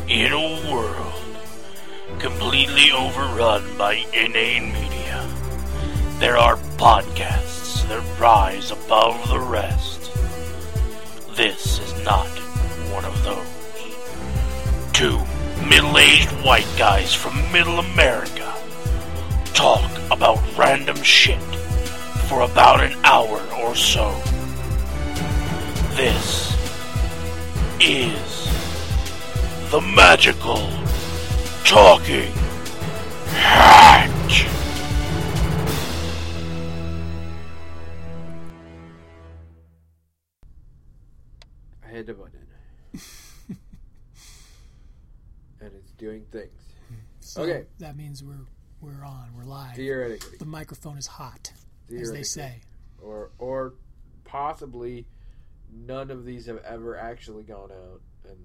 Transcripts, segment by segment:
In a world completely overrun by inane media, there are podcasts that rise above the rest. This is not one of those. Two middle-aged white guys from middle America talk about random shit for about an hour or so. This is the Magical Talking Hat. I hit the button. And it's doing things. So okay. That means we're on. We're live. Theoretically. The microphone is hot, as they say. Or possibly none of these have ever actually gone out, and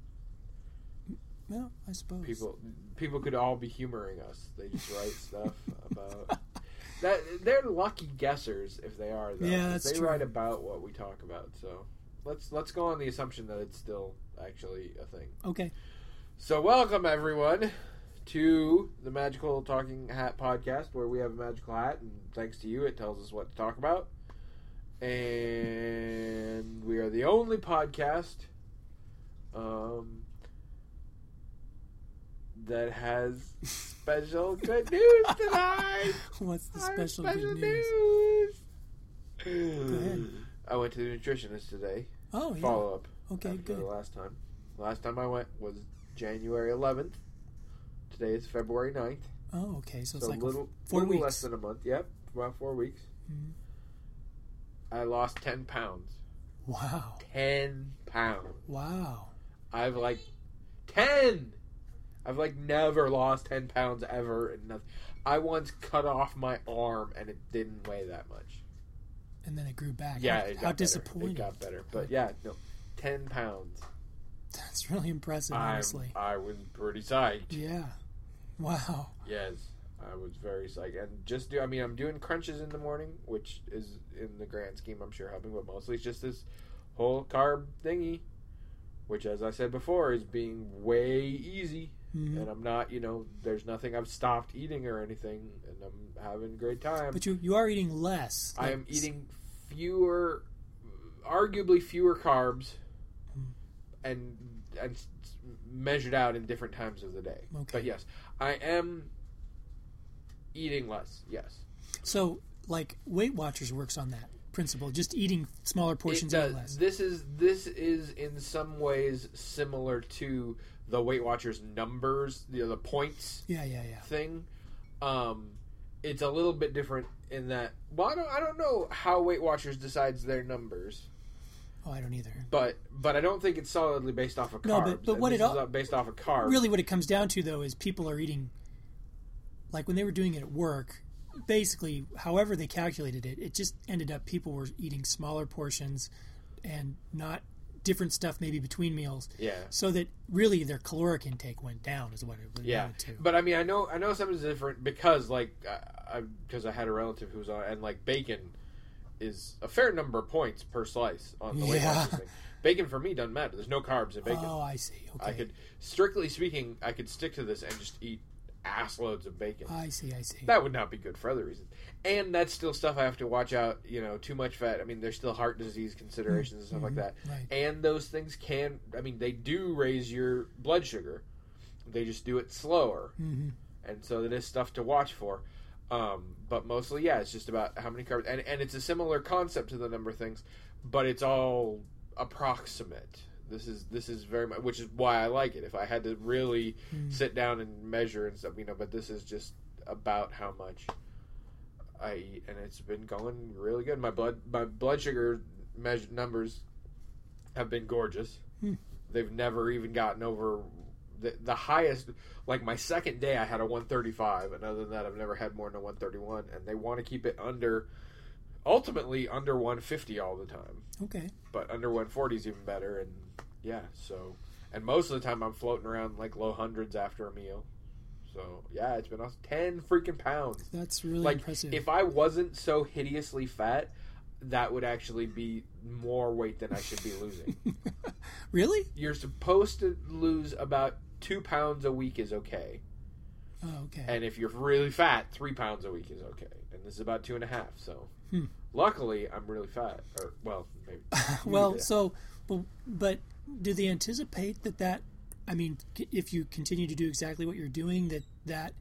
well, I suppose people could all be humoring us. They just write stuff about that. They're lucky guessers if they are, though. Yeah, that's they true. write about what we talk about. So let's go on the assumption that it's still actually a thing. Okay. So welcome everyone to the Magical Talking Hat podcast, where we have a magical hat, and thanks to you, it tells us what to talk about. And we are the only podcast that has special good news tonight. What's the special good news? Go ahead. I went to the nutritionist today. Oh, yeah. Follow up. Okay, after good. The last time. Last time I went was January 11th. Today is February 9th. Oh, okay. So it's like 4 weeks. Less than a month. Yep, about 4 weeks. Mm-hmm. I lost 10 pounds. Wow. 10 pounds. Wow. I've never lost 10 pounds ever. And I once cut off my arm and it didn't weigh that much. And then it grew back. Yeah, How disappointing. It got better. But yeah, no, 10 pounds. That's really impressive, honestly. I was pretty psyched. Yeah. Wow. Yes, I was very psyched. And I'm doing crunches in the morning, which is, in the grand scheme, I'm sure helping, but mostly it's just this whole carb thingy, which, as I said before, is being way easy. Mm-hmm. And I'm not, there's nothing I've stopped eating or anything, and I'm having a great time. But you are eating less. I am eating arguably fewer carbs, and measured out in different times of the day. Okay. But yes, I am eating less, yes. So, like, Weight Watchers works on that principle, just eating smaller portions of less. This is in some ways similar to the Weight Watchers numbers, the points thing. It's a little bit different in that, well, I don't know how Weight Watchers decides their numbers. Oh, I don't either. But I don't think it's solidly based off of carbs. No, but what is based off of carbs. Really, what it comes down to, though, is people are eating, like when they were doing it at work, basically, however they calculated it, it just ended up people were eating smaller portions and not different stuff maybe between meals. Yeah. So that really their caloric intake went down is what it went down to. But I mean, I know something's different because I had a relative who was on, and like bacon is a fair number of points per slice on the Weight Watchers thing. Bacon for me doesn't matter. There's no carbs in bacon. Oh, I see. Okay. I could, strictly speaking, stick to this and just eat ass loads of bacon. I see. That would not be good for other reasons. And that's still stuff I have to watch out, too much fat. I mean, there's still heart disease considerations and stuff like that. Right. And those things they do raise your blood sugar. They just do it slower. Mm-hmm. And so that is stuff to watch for. But mostly, it's just about how many carbs. And it's a similar concept to the number things, but it's all approximate. This is very much, which is why I like it. If I had to really sit down and measure and stuff, but this is just about how much I eat, and it's been going really good. My blood sugar numbers have been gorgeous. They've never even gotten over the highest. Like my second day, I had a 135, and other than that, I've never had more than a 131. And they want to keep it ultimately under 150 all the time. Okay. But under 140 is even better, and and most of the time I'm floating around like low hundreds after a meal. So, it's been awesome. 10 freaking pounds. That's really impressive. If I wasn't so hideously fat, that would actually be more weight than I should be losing. Really? You're supposed to lose about 2 pounds a week is okay. Oh, okay. And if you're really fat, 3 pounds a week is okay. And this is about 2.5. So, luckily, I'm really fat. Or, well, maybe. Well, but do they anticipate that? I mean, if you continue to do exactly what you're doing, that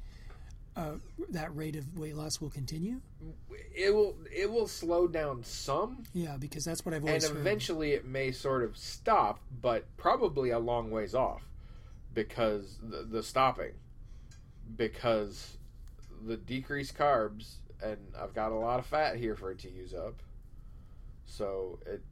rate of weight loss will continue? It will slow down some. Yeah, because that's what I've always heard. And eventually it may sort of stop, but probably a long ways off because the stopping. Because the decreased carbs, and I've got a lot of fat here for it to use up. So it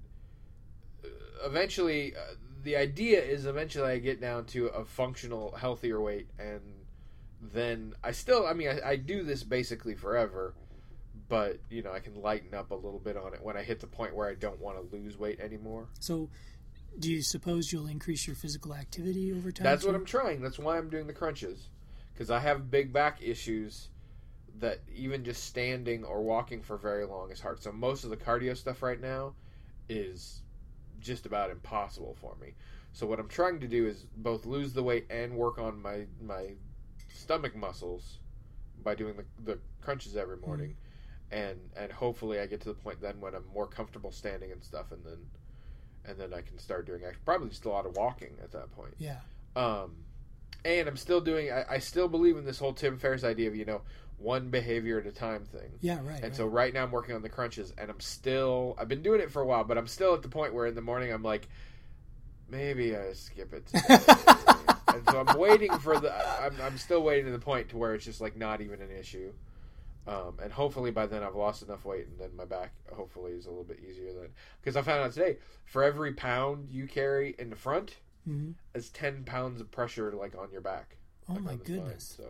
eventually, the idea is eventually I get down to a functional, healthier weight, and then I do this basically forever, but, I can lighten up a little bit on it when I hit the point where I don't want to lose weight anymore. So, do you suppose you'll increase your physical activity over time? That's what I'm trying. That's why I'm doing the crunches. Because I have big back issues that even just standing or walking for very long is hard. So most of the cardio stuff right now is just about impossible for me. So what I'm trying to do is both lose the weight and work on my stomach muscles by doing the crunches every morning. And hopefully I get to the point then when I'm more comfortable standing and stuff, and then I can start doing probably just a lot of walking at that point. Yeah. And I'm still doing. I still believe in this whole Tim Ferriss idea of one behavior at a time thing. Yeah, right. And so right now I'm working on the crunches, and I've been doing it for a while, but I'm still at the point where in the morning I'm like, maybe I skip it today. And so I'm waiting for I'm still waiting to the point to where it's just like not even an issue. And hopefully by then I've lost enough weight, and then my back hopefully is a little bit easier then. Because I found out today, for every pound you carry in the front, is 10 pounds of pressure on your back. Oh my goodness! So,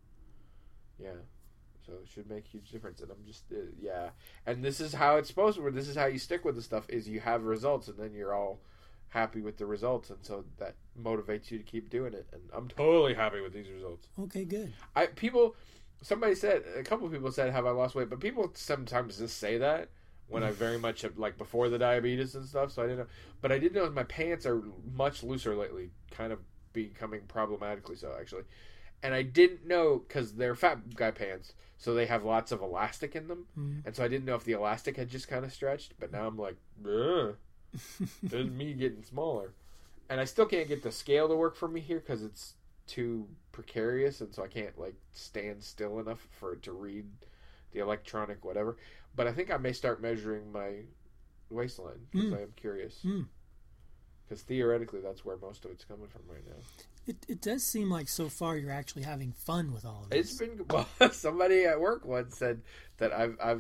yeah, so it should make a huge difference. And I'm just and this is how it's supposed to work. This is how you stick with the stuff: is you have results, and then you're all happy with the results, and so that motivates you to keep doing it. And I'm totally happy with these results. Okay, good. A couple of people said, "Have I lost weight?" But people sometimes just say that. When I very much have, before the diabetes and stuff, so I didn't know. But I did know my pants are much looser lately, kind of becoming problematically so, actually. And I didn't know, because they're fat guy pants, so they have lots of elastic in them. And so I didn't know if the elastic had just kind of stretched, but now I'm like, there's me getting smaller. And I still can't get the scale to work for me here, because it's too precarious, and so I can't, stand still enough for it to read the electronic whatever. But I think I may start measuring my waistline because I am curious. Because theoretically, that's where most of it's coming from right now. It does seem like so far you're actually having fun with all of this. It's been somebody at work once said that I've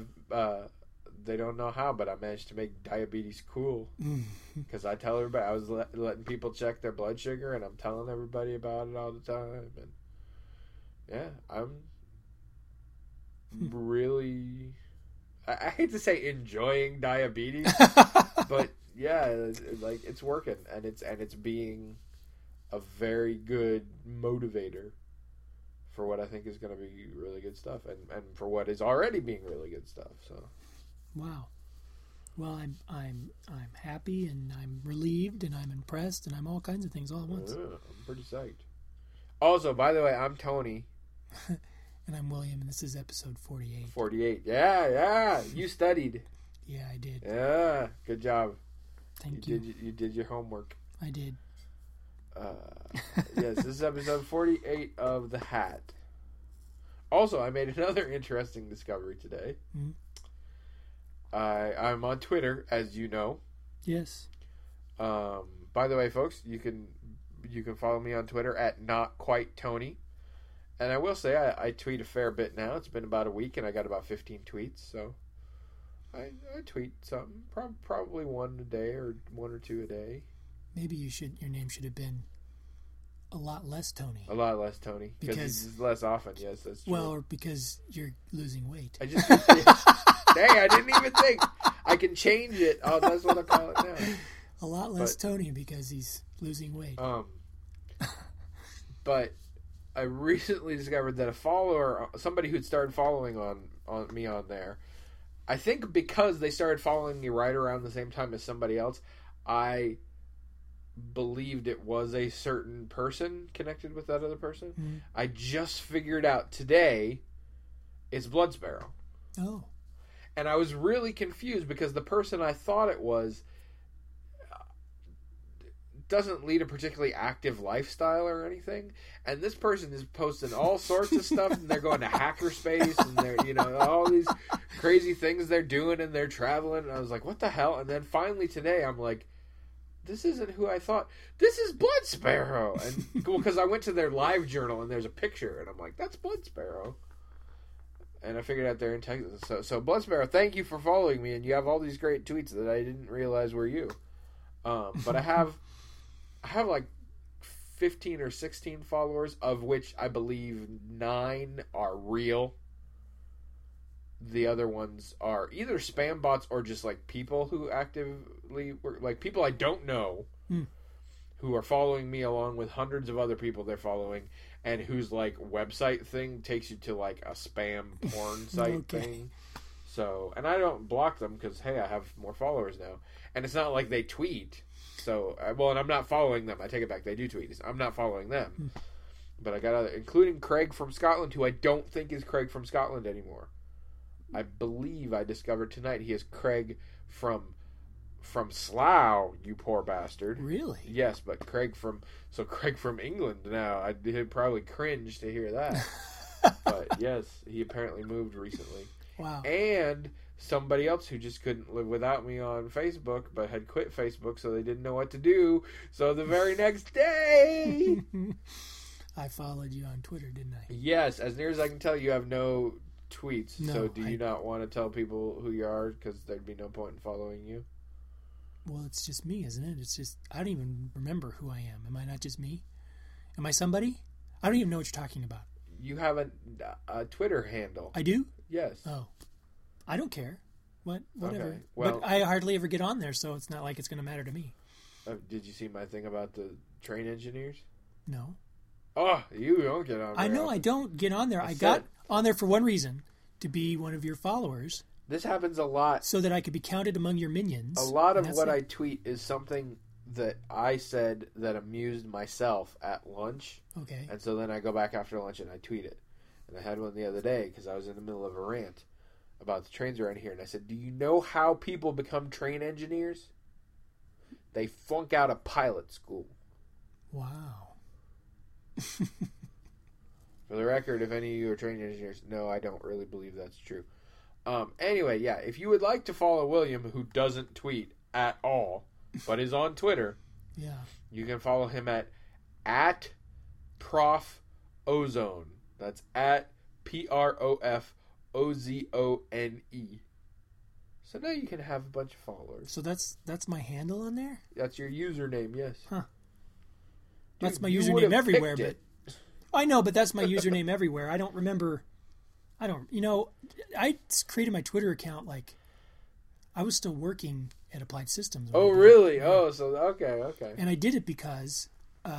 they don't know how, but I managed to make diabetes cool. Because I tell everybody, I was letting people check their blood sugar, and I'm telling everybody about it all the time. And yeah, I'm really. I hate to say enjoying diabetes, but yeah, it's working, and it's being a very good motivator for what I think is going to be really good stuff, and for what is already being really good stuff. So, wow. Well, I'm happy, and I'm relieved, and I'm impressed, and I'm all kinds of things all at once. Yeah, I'm pretty psyched. Also, by the way, I'm Tony. And I'm William, and this is episode 48. 48. Yeah. You studied. Yeah, I did. Yeah, good job. Thank you. You did your homework. I did. Yes, this is episode 48 of The Hat. Also, I made another interesting discovery today. I'm on Twitter, as you know. Yes. By the way, folks, you can follow me on Twitter at NotQuiteTony. And I will say, I tweet a fair bit now. It's been about a week, and I got about 15 tweets. So I tweet something, probably one a day or one or two a day. Maybe your name should have been a lot less Tony. A lot less Tony, because it's less often. Yes, that's true. Well, or because you're losing weight. I just dang, I didn't even think I can change it. Oh, that's what I call it now. A lot less Tony because he's losing weight. But I recently discovered that a follower, somebody who'd started following on me on there, I think because they started following me right around the same time as somebody else, I believed it was a certain person connected with that other person. Mm. I just figured out today it's Blood Sparrow. Oh. And I was really confused because the person I thought it was doesn't lead a particularly active lifestyle or anything. And this person is posting all sorts of stuff, and they're going to hackerspace, and they're, you know, all these crazy things they're doing, and they're traveling. And I was like, what the hell? And then finally today, I'm like, this isn't who I thought. This is Blood Sparrow. And because I went to their live journal, and there's a picture, and I'm like, that's Blood Sparrow. And I figured out they're in Texas. So Blood Sparrow, thank you for following me, and you have all these great tweets that I didn't realize were you. But I have like 15 or 16 followers, of which I believe 9 are real. The other ones are either spam bots or just like people who actively work, like people I don't know who are following me along with hundreds of other people they're following, and whose like website thing takes you to like a spam porn site thing. So, and I don't block them because, hey, I have more followers now. And it's not like they tweet. So, well, and I'm not following them. I take it back. They do tweet. I'm not following them. But I got other, including Craig from Scotland, who I don't think is Craig from Scotland anymore. I believe I discovered tonight he is Craig from Slough, you poor bastard. Really? Yes, but Craig from England now. I'd probably cringe to hear that. But yes, he apparently moved recently. Wow. And somebody else who just couldn't live without me on Facebook, but had quit Facebook, so they didn't know what to do. So the very next day, I followed you on Twitter, didn't I? yes, as near as I can tell, you have no tweets. No, so do you not want to tell people who you are? Because there'd be no point in following you. Well, it's just me, isn't it? It's just, I don't even remember who I am. Am I not just me? Am I somebody? I don't even know what you're talking about. You have a Twitter handle. I do? Yes. Oh. I don't care. Whatever. Okay. Well, but I hardly ever get on there, so it's not like it's going to matter to me. Did you see my thing about the train engineers? No. Oh, you don't get on there. I know I don't get on there. I got on there for one reason, to be one of your followers. This happens a lot. So that I could be counted among your minions. A lot of what I tweet is something that I said that amused myself at lunch. Okay. And so then I go back after lunch and I tweet it. And I had one the other day because I was in the middle of a rant about the trains around here. And I said, do you know how people become train engineers? They flunk out of pilot school. Wow. For the record, if any of you are train engineers, no, I don't really believe that's true. Anyway, yeah, if you would like to follow William, who doesn't tweet at all, but is on Twitter, yeah, you can follow him at Prof Ozone. That's at PROFOZONE. So now you can have a bunch of followers. So that's my handle on there? That's your username, yes. Huh. Dude, that's my username everywhere, but I know, but that's my username everywhere. I don't remember. I created my Twitter account like I was still working at Applied Systems. Oh, really? Yeah. Oh, so okay. And I did it because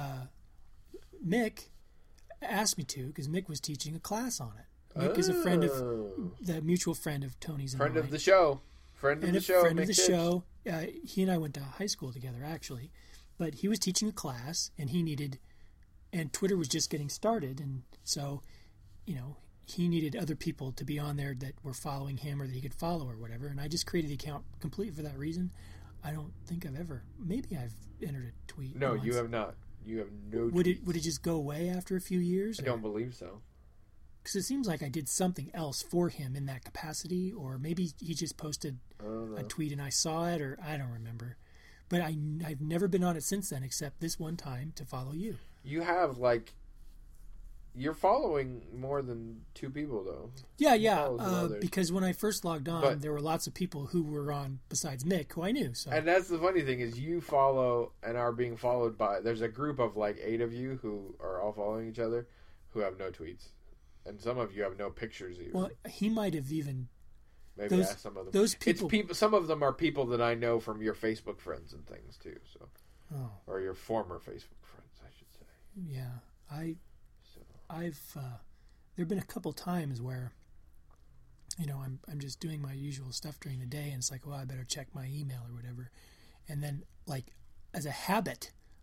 Mick asked me to, because Mick was teaching a class on it. Mick is a friend of the mutual friend of Tony's. Friend of the show. Friend of the show. He and I went to high school together, actually. But he was teaching a class, and and Twitter was just getting started, and so, he needed other people to be on there that were following him or that he could follow or whatever. And I just created the account completely for that reason. I don't think maybe I've entered a tweet. No, once. you have not. You have no tweets. Would it just go away after a few years? I don't believe so. Because it seems like I did something else for him in that capacity, or maybe he just posted a tweet and I saw it, or I don't remember. But I've never been on it since then, except this one time to follow you. You have, you're following more than 2 people, though. Yeah. Because when I first logged on, there were lots of people who were on besides Mick, who I knew. So. And that's the funny thing is you follow and are being followed by... There's a group of 8 of you who are all following each other who have no tweets. And some of you have no pictures even. Well, he might have even... Maybe ask some of them. Those people... Some of them are people that I know from your Facebook friends and things, too. So, or your former Facebook friends, I should say. Yeah. I've there have been a couple times where, I'm just doing my usual stuff during the day, and it's like, well, I better check my email or whatever. And then, as a habit,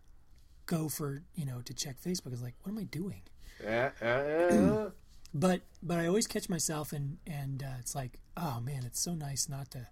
go for, to check Facebook. It's like, what am I doing? But I always catch myself and it's like, oh man, it's so nice not to.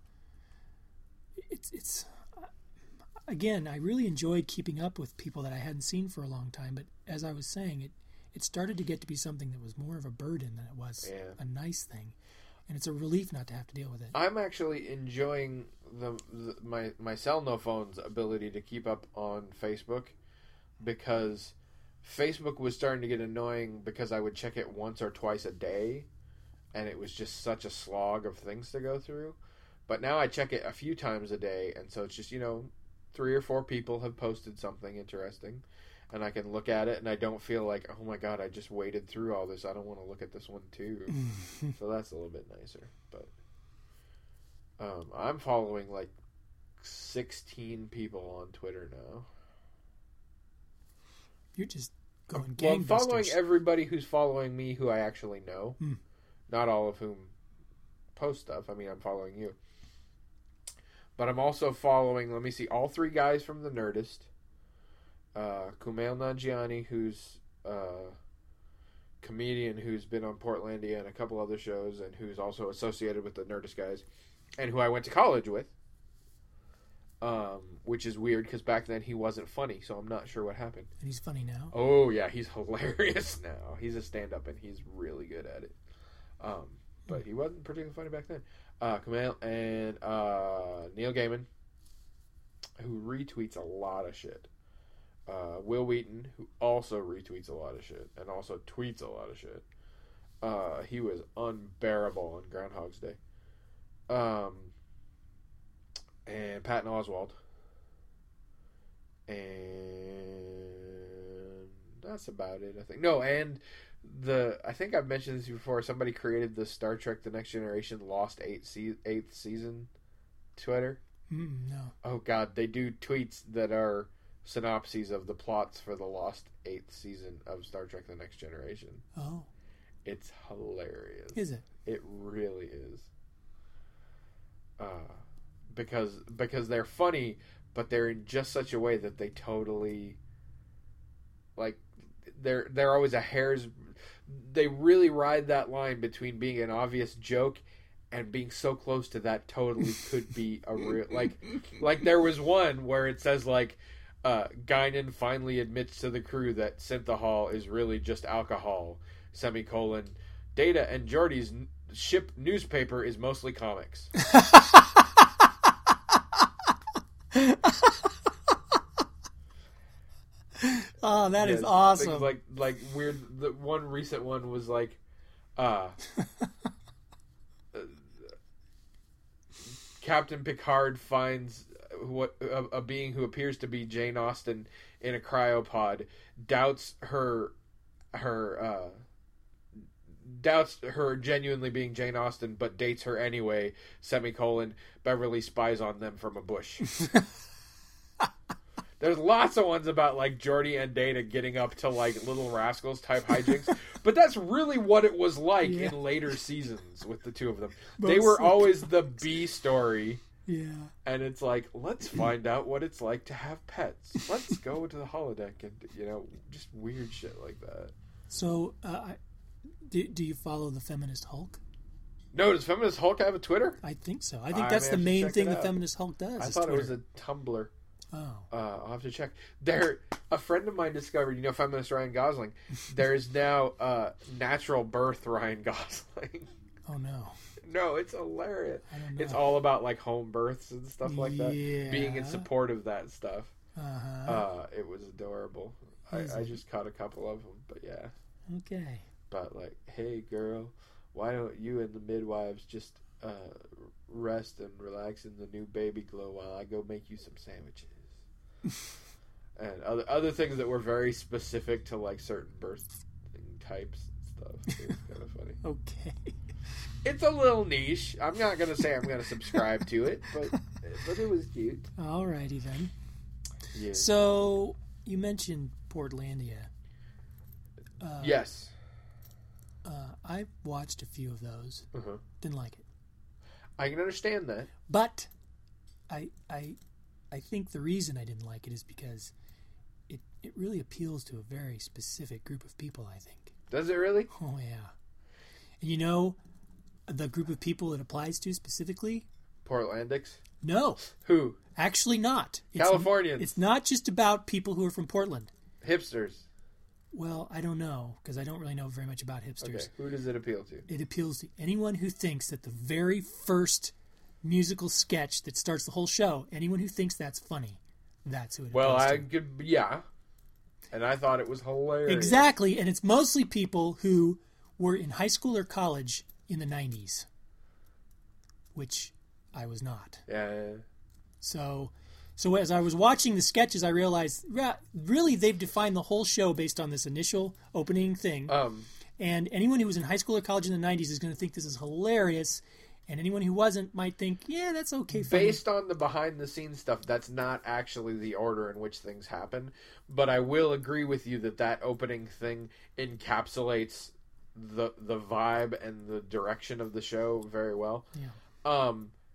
It's again, I really enjoyed keeping up with people that I hadn't seen for a long time. But as I was saying, it started to get to be something that was more of a burden than it was a nice thing, and it's a relief not to have to deal with it. I'm actually enjoying my cell no phone's ability to keep up on Facebook, because Facebook was starting to get annoying because I would check it once or twice a day, and it was just such a slog of things to go through. But now I check it a few times a day, and so it's just, 3 or 4 people have posted something interesting, and I can look at it, and I don't feel like, oh my god, I just waded through all this. I don't want to look at this one too. So that's a little bit nicer. But I'm following like 16 people on Twitter now. You're just going gangbusters. Well, I'm following everybody who's following me who I actually know. Not all of whom post stuff. I mean, I'm following you. But I'm also following, let me see, all 3 guys from The Nerdist. Kumail Nanjiani, who's a comedian who's been on Portlandia and a couple other shows, and who's also associated with the Nerdist guys, and who I went to college with. Which is weird, because back then he wasn't funny, so I'm not sure what happened. And he's funny now? Oh, yeah, he's hilarious now. He's a stand-up, and he's really good at it. But he wasn't particularly funny back then. Kumail and Neil Gaiman, who retweets a lot of shit. Will Wheaton, who also retweets a lot of shit, and also tweets a lot of shit. He was unbearable on Groundhog's Day. And Patton Oswalt. And that's about it, I think. No, and I think I've mentioned this before, somebody created the Star Trek The Next Generation Lost 8th season Twitter. No. Oh god, they do tweets that are synopses of the plots for the Lost 8th season of Star Trek The Next Generation. Oh. It's hilarious. Is it? It really is. Because they're funny, but they're in just such a way that they totally, like, they're always a hair's. They really ride that line between being an obvious joke and being so close to that totally could be a real, like there was one where it says like, Guinan finally admits to the crew that synthahol is really just alcohol, semicolon, Data and Geordi's ship newspaper is mostly comics. Oh, that is awesome. Like weird. The one recent one was like, Captain Picard finds a being who appears to be Jane Austen in a cryopod, doubts her genuinely being Jane Austen, but dates her anyway, semicolon, Beverly spies on them from a bush. There's lots of ones about like Geordi and Data getting up to like Little Rascals type hijinks, but that's really what it was like in later seasons with the two of them. They were always the B story. Yeah. And it's like, let's find out what it's like to have pets. Let's go to the holodeck and, just weird shit like that. So, do you follow the Feminist Hulk? No, does Feminist Hulk have a Twitter? I think so. I think that's the main thing the Feminist Hulk does. I thought it was a Tumblr. Oh. I'll have to check. A friend of mine discovered, feminist Ryan Gosling. There is now natural birth Ryan Gosling. Oh, no. No, it's hilarious. I don't know. It's all about like home births and stuff like that. Yeah. Being in support of that stuff. Uh-huh. It was adorable. I just caught a couple of them, but yeah. Okay. But like, hey girl, why don't you and the midwives just rest and relax in the new baby glow while I go make you some sandwiches? And other things that were very specific to like certain birth types and stuff. It was kind of funny. Okay. It's a little niche. I'm not gonna say I'm gonna subscribe to it, but it was cute. Alrighty then. Yeah. So you mentioned Portlandia. Yes. I watched a few of those. Uh-huh. Didn't like it. I can understand that. But I think the reason I didn't like it is because it really appeals to a very specific group of people, I think. Does it really? Oh, yeah. And you know the group of people it applies to specifically? Portlandics? No. Who? Actually not. Californians. It's not just about people who are from Portland. Hipsters. Well, I don't know, because I don't really know very much about hipsters. Okay, who does it appeal to? It appeals to anyone who thinks that the very first musical sketch that starts the whole show, anyone who thinks that's funny, that's who it appeals to. Yeah. And I thought it was hilarious. Exactly, and it's mostly people who were in high school or college in the 90s, which I was not. Yeah. So as I was watching the sketches, I realized, really, they've defined the whole show based on this initial opening thing. And anyone who was in high school or college in the 90s is going to think this is hilarious. And anyone who wasn't might think, yeah, that's okay. Funny. Based on the behind-the-scenes stuff, that's not actually the order in which things happen. But I will agree with you that opening thing encapsulates the vibe and the direction of the show very well. Yeah.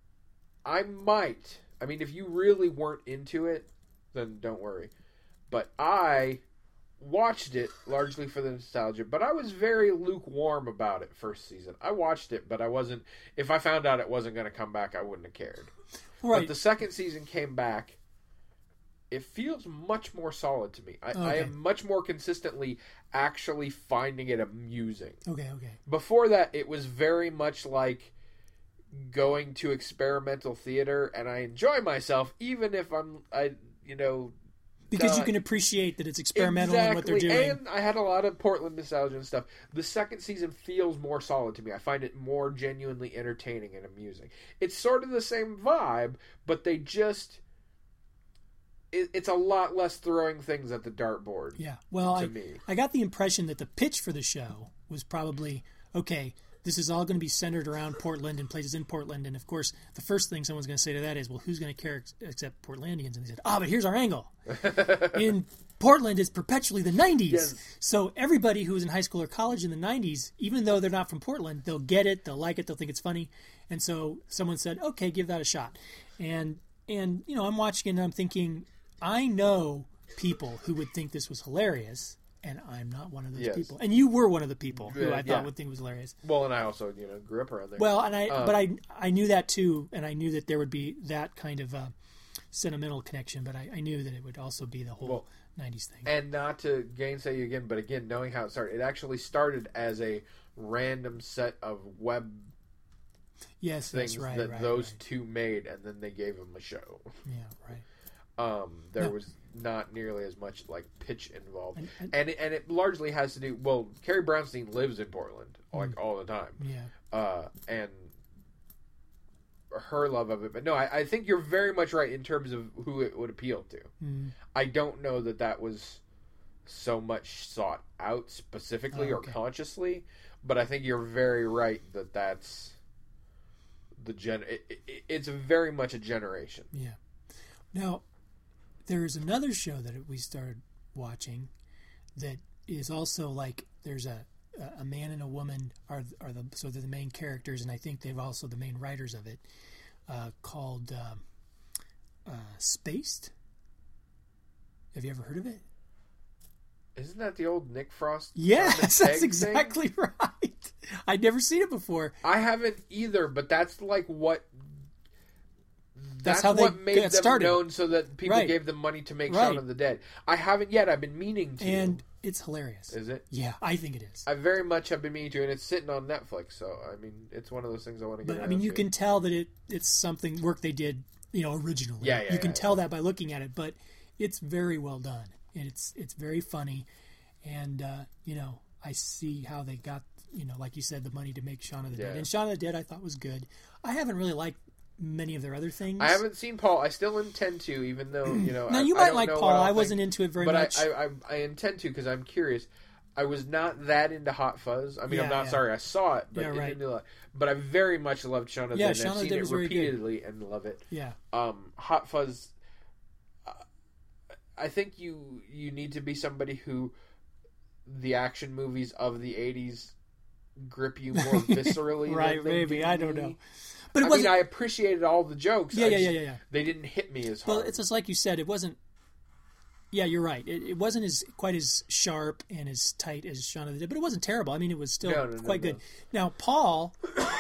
I mean, if you really weren't into it, then don't worry. But I watched it largely for the nostalgia, but I was very lukewarm about it first season. I watched it, but I wasn't... If I found out it wasn't going to come back, I wouldn't have cared. Right. But the second season came back. It feels much more solid to me. I am much more consistently actually finding it amusing. Okay. Before that, it was very much like going to experimental theater, and I enjoy myself even if because you can appreciate that it's experimental in what they're doing. And I had a lot of Portland nostalgia and stuff. The second season feels more solid to me. I find it more genuinely entertaining and amusing. It's sort of the same vibe, but they just... It's a lot less throwing things at the dartboard. Yeah. Well, I got the impression that the pitch for the show was probably, okay, this is all going to be centered around Portland and places in Portland. And, of course, the first thing someone's going to say to that is, well, who's going to care except Portlandians? And they said, but here's our angle. In Portland, it's perpetually the 90s. Yes. So everybody who was in high school or college in the 90s, even though they're not from Portland, they'll get it, they'll like it, they'll think it's funny. And so someone said, okay, give that a shot. And I'm watching it and I'm thinking, I know people who would think this was hilarious, and I'm not one of those people. And you were one of the people who I thought would think it was hilarious. Well, and I also, grew up around there. Well, and I knew that too, and I knew that there would be that kind of sentimental connection, but I knew that it would also be the whole 90s thing. And not to gainsay you again, but again, knowing how it started, it actually started as a random set of web things that those two made, and then they gave them a show. Yeah, right. There was not nearly as much pitch involved, and it largely has to do. Well, Carrie Brownstein lives in Portland all the time. Yeah, and her love of it. But no, I think you're very much right in terms of who it would appeal to. I don't know that was so much sought out specifically or consciously, but I think you're very right that that's the it's very much a generation. Yeah. Now, there's another show that we started watching that is also there's a man and a woman are the main characters, and I think they've also the main writers of it, called Spaced. Have you ever heard of it? Isn't that the old Nick Frost? Yes, that's exactly right. I'd never seen it before. I haven't either, but that's what... That's how what they made them started. Known, so that people gave them money to make Shaun of the Dead. I haven't yet. I've been meaning to. And it's hilarious. Is it? Yeah, I think it is. I very much have been meaning to, and it's sitting on Netflix. So it's one of those things I want to get. But you can tell that it's something work they did, originally. Yeah. You can tell that by looking at it, but it's very well done, and it's very funny, and I see how they got like you said, the money to make Shaun of the Dead, and Shaun of the Dead I thought was good. I haven't really liked many of their other things. I haven't seen Paul. I still intend to, even though Now you might like Paul. I wasn't into it very much, but I intend to because I'm curious. I was not that into Hot Fuzz. I mean, I'm not sorry. I saw it, but I very much loved Shaun of the Dead. And I've seen it repeatedly and love it. Yeah. Hot Fuzz. I think you need to be somebody who the action movies of the '80s grip you more viscerally. Right? Maybe I don't know. But I appreciated all the jokes. Yeah. They didn't hit me as hard. Well, it's just like you said. It wasn't Yeah, you're right. It wasn't quite as sharp and as tight as Shaun of the Dead, but it wasn't terrible. I mean, it was still quite good. Now, Paul,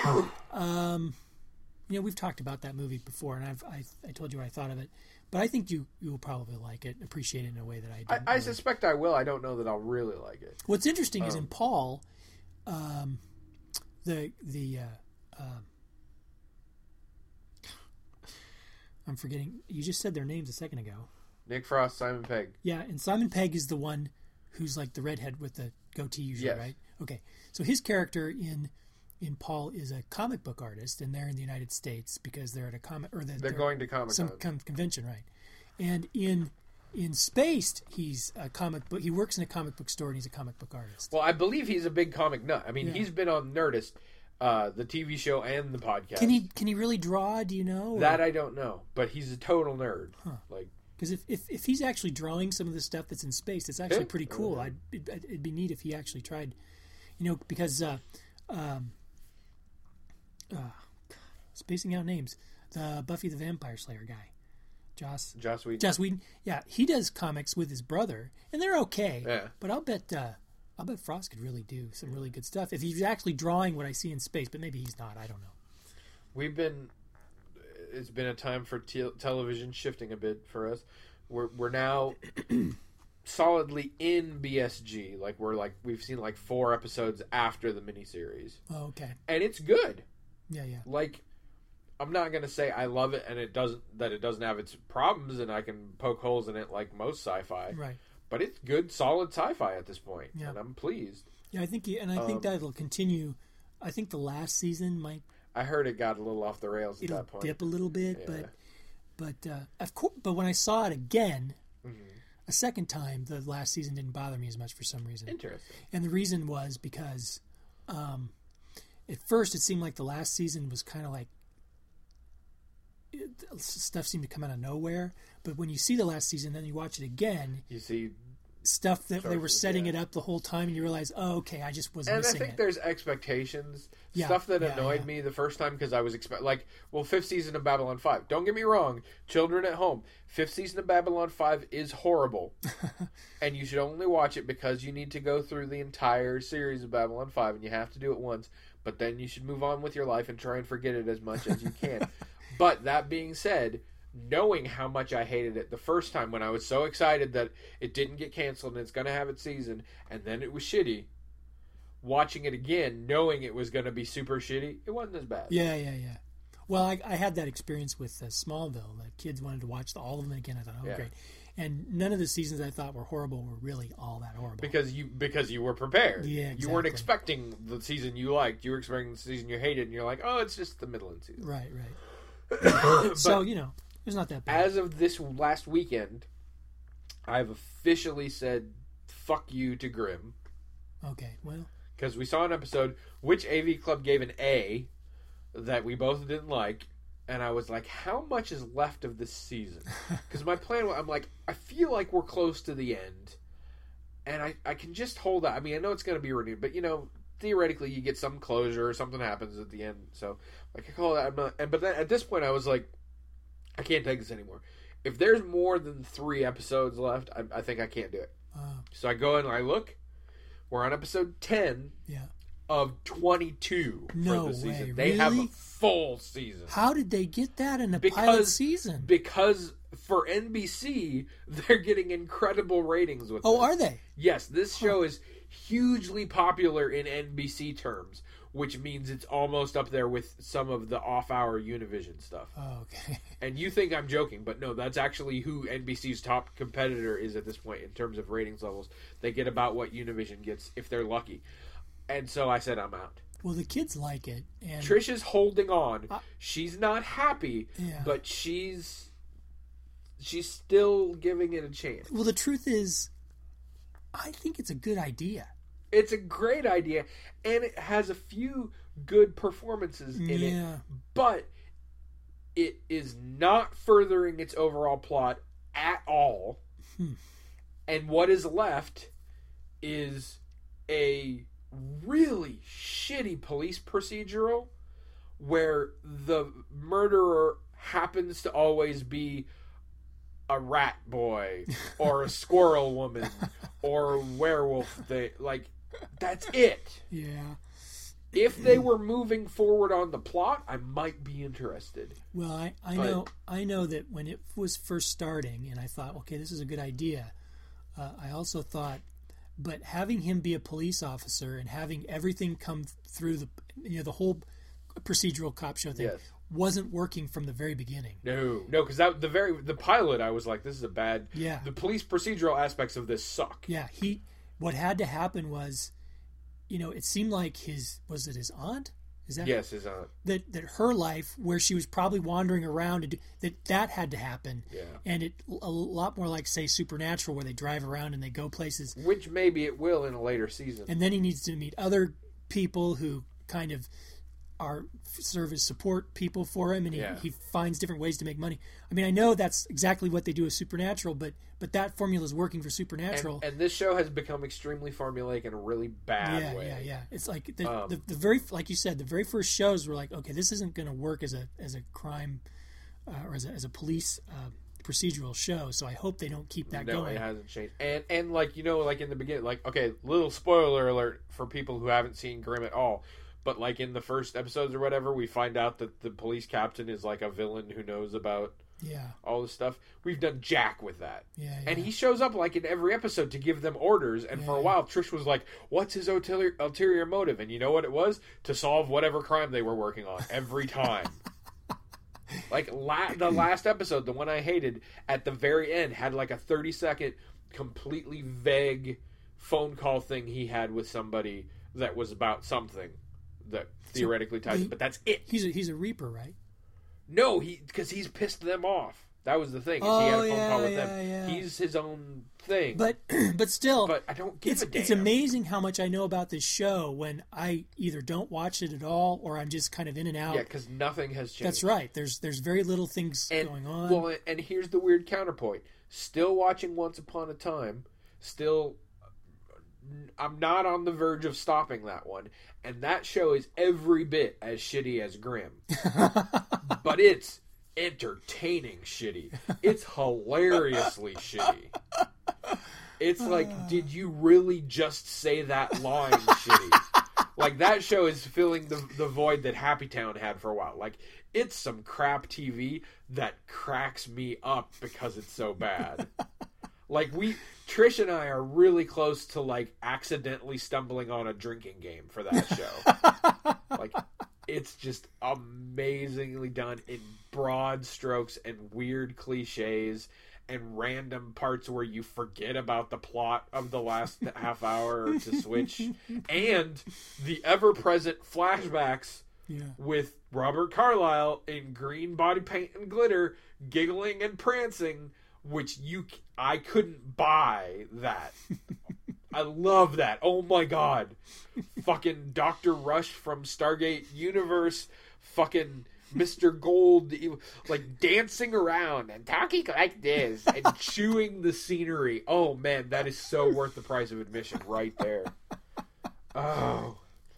we've talked about that movie before, and I told you what I thought of it, but I think you will probably like it, appreciate it in a way that I didn't. I suspect I will. I don't know that I'll really like it. What's interesting is in Paul, I'm forgetting. You just said their names a second ago. Nick Frost, Simon Pegg. Yeah, and Simon Pegg is the one who's like the redhead with the goatee usually, right? Okay. So his character in Paul is a comic book artist, and they're in the United States because they're at a comic or they're going to Comic-Con. Some convention, right? And in Spaced, he's a comic book. He works in a comic book store, and he's a comic book artist. Well, I believe he's a big comic nut. I mean, he's been on Nerdist, the TV show and the podcast. Can he really draw? Do you know? That I don't know, but he's a total nerd. Huh. Because if he's actually drawing some of the stuff that's in Space, it's actually pretty cool. It'd be neat if he actually tried, because spacing out names, the Buffy the Vampire Slayer guy, Joss Whedon. Joss Whedon. Yeah, he does comics with his brother, and they're okay. Yeah. But I'll bet Frost could really do some really good stuff if he's actually drawing what I see in Space. But maybe he's not. I don't know. It's been a time for television shifting a bit for us. We're now solidly in BSG. We've seen 4 episodes after the miniseries. Oh, okay. And it's good. Yeah. I'm not gonna say I love it and it doesn't have its problems and I can poke holes in it like most sci-fi. Right. But it's good, solid sci-fi at this point, and I'm pleased. Yeah, I think that'll continue. I think the last season might. I heard it got a little off the rails at that point. Dip a little bit, but of course. But when I saw it again, a second time, the last season didn't bother me as much for some reason. Interesting. And the reason was because, at first, it seemed like the last season was kind of like stuff seemed to come out of nowhere. But when you see the last season, then you watch it again, you see stuff that they were setting it up the whole time, and you realize, oh, okay, I just was missing it. And I think there's expectations. Stuff that annoyed me the first time because I was 5th season of Babylon 5. Don't get me wrong, children at home, 5th season of Babylon 5 is horrible. And you should only watch it because you need to go through the entire series of Babylon 5, and you have to do it once. But then you should move on with your life and try and forget it as much as you can. But that being said, knowing how much I hated it the first time when I was so excited that it didn't get canceled and it's going to have its season, and then it was shitty, watching it again, knowing it was going to be super shitty, it wasn't as bad. Yeah. Well, I had that experience with Smallville. The kids wanted to watch all of them again. I thought, great. And none of the seasons I thought were horrible were really all that horrible. Because you were prepared. Yeah, exactly. You weren't expecting the season you liked. You were expecting the season you hated, and you're like, oh, it's just the middle of the season. Right. So, it's not that bad. As of this last weekend, I've officially said fuck you to Grimm. Okay, well. Because we saw an episode which AV Club gave an A that we both didn't like, and I was like, how much is left of this season? Because my plan was, I'm like, I feel like we're close to the end, and I can just hold out. I mean, I know it's going to be renewed, but, theoretically you get some closure or something happens at the end. So, I call that, but then at this point I was like, I can't take this anymore. If there's more than 3 episodes left, I think I can't do it. So I go and I look. We're on episode 10 of 22 for the season. They have a full season. How did they get that in the pilot season? Because for NBC, they're getting incredible ratings with this. Are they? Yes, this show is hugely popular in NBC terms, which means it's almost up there with some of the off-hour Univision stuff. Oh, okay. And you think I'm joking, but no, that's actually who NBC's top competitor is at this point in terms of ratings levels. They get about what Univision gets if they're lucky. And so I said I'm out. Well, the kids like it. And Trish is holding on. She's not happy, but she's still giving it a chance. Well, the truth is, I think it's a good idea. It's a great idea, and it has a few good performances in it, but it is not furthering its overall plot at all. And what is left is a really shitty police procedural where the murderer happens to always be a rat boy or a squirrel woman or a werewolf thing. Like, that's it. Yeah. If they were moving forward on the plot, I might be interested. Well, I know that when it was first starting, and I thought, okay, this is a good idea. I also thought, but having him be a police officer and having everything come through the whole procedural cop show thing wasn't working from the very beginning. No, because the pilot, I was like, this is a bad. Yeah. The police procedural aspects of this suck. Yeah, what had to happen was, it seemed like his aunt? Is that yes, his aunt. That her life, where she was probably wandering around, that had to happen. Yeah. And it a lot more like, say, Supernatural, where they drive around and they go places. Which maybe it will in a later season. And then he needs to meet other people who kind of serve as support people for him, and he finds different ways to make money. I mean, I know that's exactly what they do with Supernatural, but that formula is working for Supernatural. And this show has become extremely formulaic in a really bad way. Yeah. It's like the very, like you said, the very first shows were like, okay, this isn't going to work as a crime or as a police procedural show. So I hope they don't keep that going. No, it hasn't changed. And like like in the beginning, like, okay, little spoiler alert for people who haven't seen Grimm at all. But, like, in the first episodes or whatever, we find out that the police captain is, like, a villain who knows about all this stuff. We've done jack with that. Yeah. And he shows up, like, in every episode to give them orders. And for a while, Trish was like, what's his ulterior motive? And you know what it was? To solve whatever crime they were working on every time. Like, the last episode, the one I hated, at the very end, had, like, a 30-second, completely vague phone call thing he had with somebody that was about something that theoretically ties it, but that's it. He's a Reaper, right? No, because he's pissed them off. That was the thing. He had a phone call with them. Yeah. He's his own thing. But still, but I don't give a damn. It's amazing how much I know about this show when I either don't watch it at all or I'm just kind of in and out. Yeah, because nothing has changed. That's right. There's very little things going on. Well, and here's the weird counterpoint. Still watching Once Upon a Time. Still, I'm not on the verge of stopping that one. And that show is every bit as shitty as Grimm. But it's entertaining shitty. It's hilariously shitty. It's like, did you really just say that line shitty? Like, that show is filling the void that Happy Town had for a while. Like, it's some crap TV that cracks me up because it's so bad. Like, Trish and I are really close to, like, accidentally stumbling on a drinking game for that show. Like, it's just amazingly done in broad strokes and weird cliches and random parts where you forget about the plot of the last half hour to switch. And the ever-present flashbacks with Robert Carlyle in green body paint and glitter, giggling and prancing, which I couldn't buy that. I love that. Oh my god. Fucking Dr. Rush from Stargate Universe, fucking Mr. Gold, like dancing around and talking like this and chewing the scenery. Oh man, that is so worth the price of admission right there. Oh.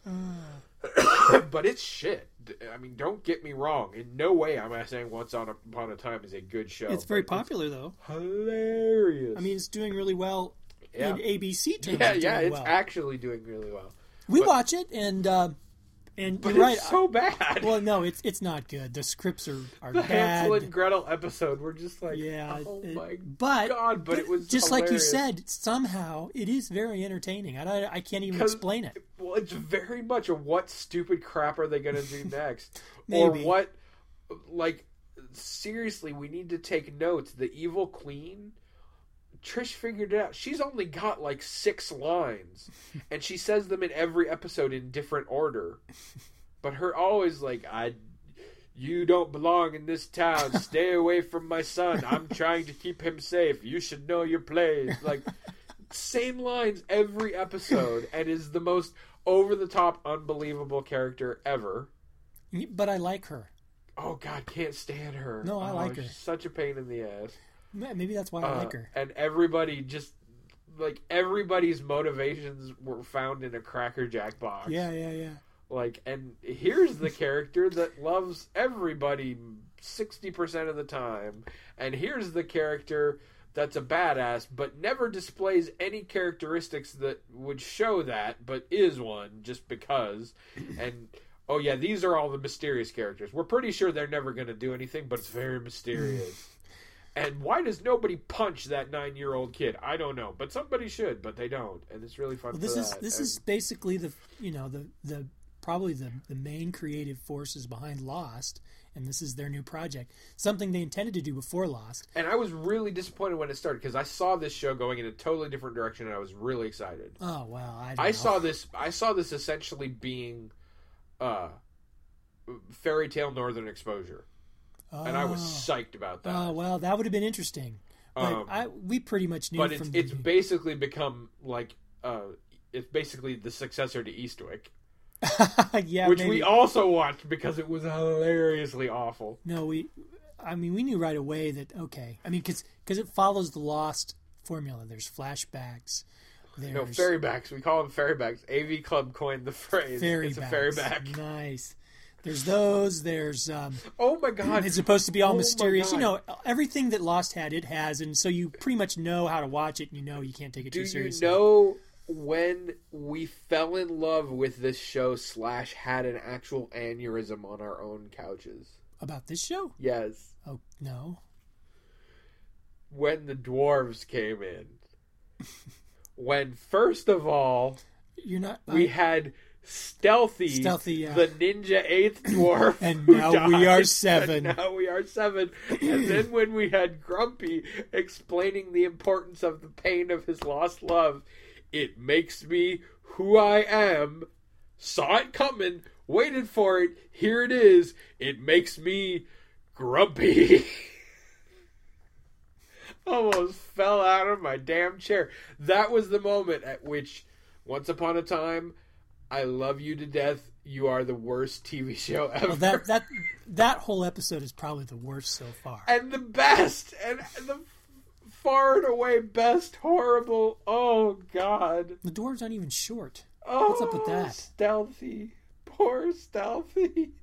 But it's shit. I mean, don't get me wrong. In no way am I saying Once Upon a Time is a good show. It's very popular, though. Hilarious. I mean, it's doing really well in ABC terms. Yeah, it's actually doing really well. We watch it, and but you're right. It's so bad. Well, no, it's not good. The scripts are the bad. Hansel and Gretel episode, we're just like, oh my god! But it was just hilarious. like you said. Somehow, it is very entertaining. I can't even explain it. Well, it's very much a what stupid crap are they going to do next, Maybe. Or what? Like, seriously, we need to take notes. The evil queen. Trish figured it out. She's only got like 6 lines, and she says them in every episode in different order. But her always like, you don't belong in this town. Stay away from my son. I'm trying to keep him safe. You should know your place. Like, same lines every episode, and is the most over-the-top, unbelievable character ever. But I like her. Oh God, can't stand her. No, I like her. She's such a pain in the ass. Maybe that's why I like her. And everybody just, like, everybody's motivations were found in a Cracker Jack box. Yeah. Like, and here's the character that loves everybody 60% of the time. And here's the character that's a badass, but never displays any characteristics that would show that, but is one just because. And, oh yeah, these are all the mysterious characters. We're pretty sure they're never going to do anything, but it's very mysterious. And why does nobody punch that 9-year-old kid? I don't know, but somebody should, but they don't, and it's really fun. This is basically the probably the main creative forces behind Lost, and this is their new project. Something they intended to do before Lost. And I was really disappointed when it started because I saw this show going in a totally different direction, and I was really excited. Oh wow! I saw this essentially being fairy tale Northern Exposure. And I was psyched about that. Oh, well, that would have been interesting. But we pretty much knew. But it's basically become like it's basically the successor to Eastwick. Yeah, which we also watched because it was hilariously awful. No, we knew right away that because it follows the Lost formula. There's flashbacks. No, fairbacks. We call them fairbacks. AV Club coined the phrase. It's a fairyback. Nice. There's those. There's oh my god! It's supposed to be all mysterious. You know, everything that Lost had, it has, and so you pretty much know how to watch it. And you know you can't take it too seriously. Do you know when we fell in love with this show / had an actual aneurysm on our own couches? About this show? Yes. Oh no. When the dwarves came in. When first of all, we had. Stealthy, yeah. The ninja 8th dwarf, and now we are 7. And now we are 7. And then when we had Grumpy explaining the importance of the pain of his lost love, it makes me who I am. Saw it coming, waited for it. Here it is. It makes me grumpy. Almost fell out of my damn chair. That was the moment at which, once upon a time, I love you to death. You are the worst TV show ever. Well, that whole episode is probably the worst so far. And the best, and the far and away best, horrible. Oh God! The dwarves aren't even short. Oh, what's up with that? Stealthy, poor Stealthy.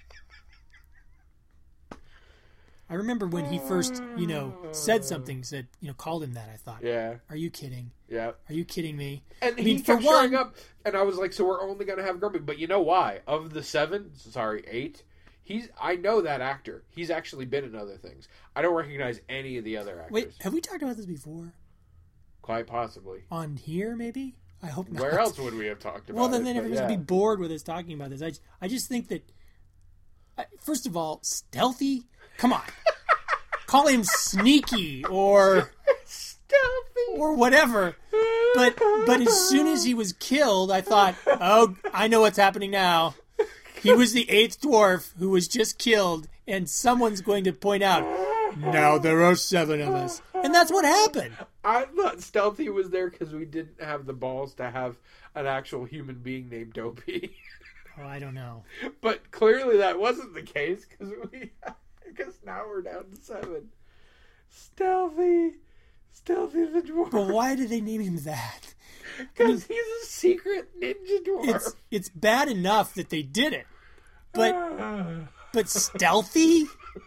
I remember when he first, said something, called him that. I thought, yeah, are you kidding? Yeah, are you kidding me? And he kept showing up, and I was like, so we're only going to have Grumpy. But you know why? Of the 8, I know that actor. He's actually been in other things. I don't recognize any of the other actors. Wait, have we talked about this before? Quite possibly. On here, maybe? I hope not. Where else would we have talked about it? Well, then everyone's going to be bored with us talking about this. I just think that, first of all, Stealthy? Come on. Call him Sneaky or Stealthy or whatever. But as soon as he was killed, I thought, oh, I know what's happening now. He was the 8th dwarf who was just killed, and someone's going to point out, now there are 7 of us. And that's what happened. I thought Stealthy was there because we didn't have the balls to have an actual human being named Dopey. Oh, I don't know. But clearly that wasn't the case because now we're down to 7. Stealthy the dwarf. But why did they name him that? Because he's a secret ninja dwarf. It's bad enough that they did it, but Stealthy.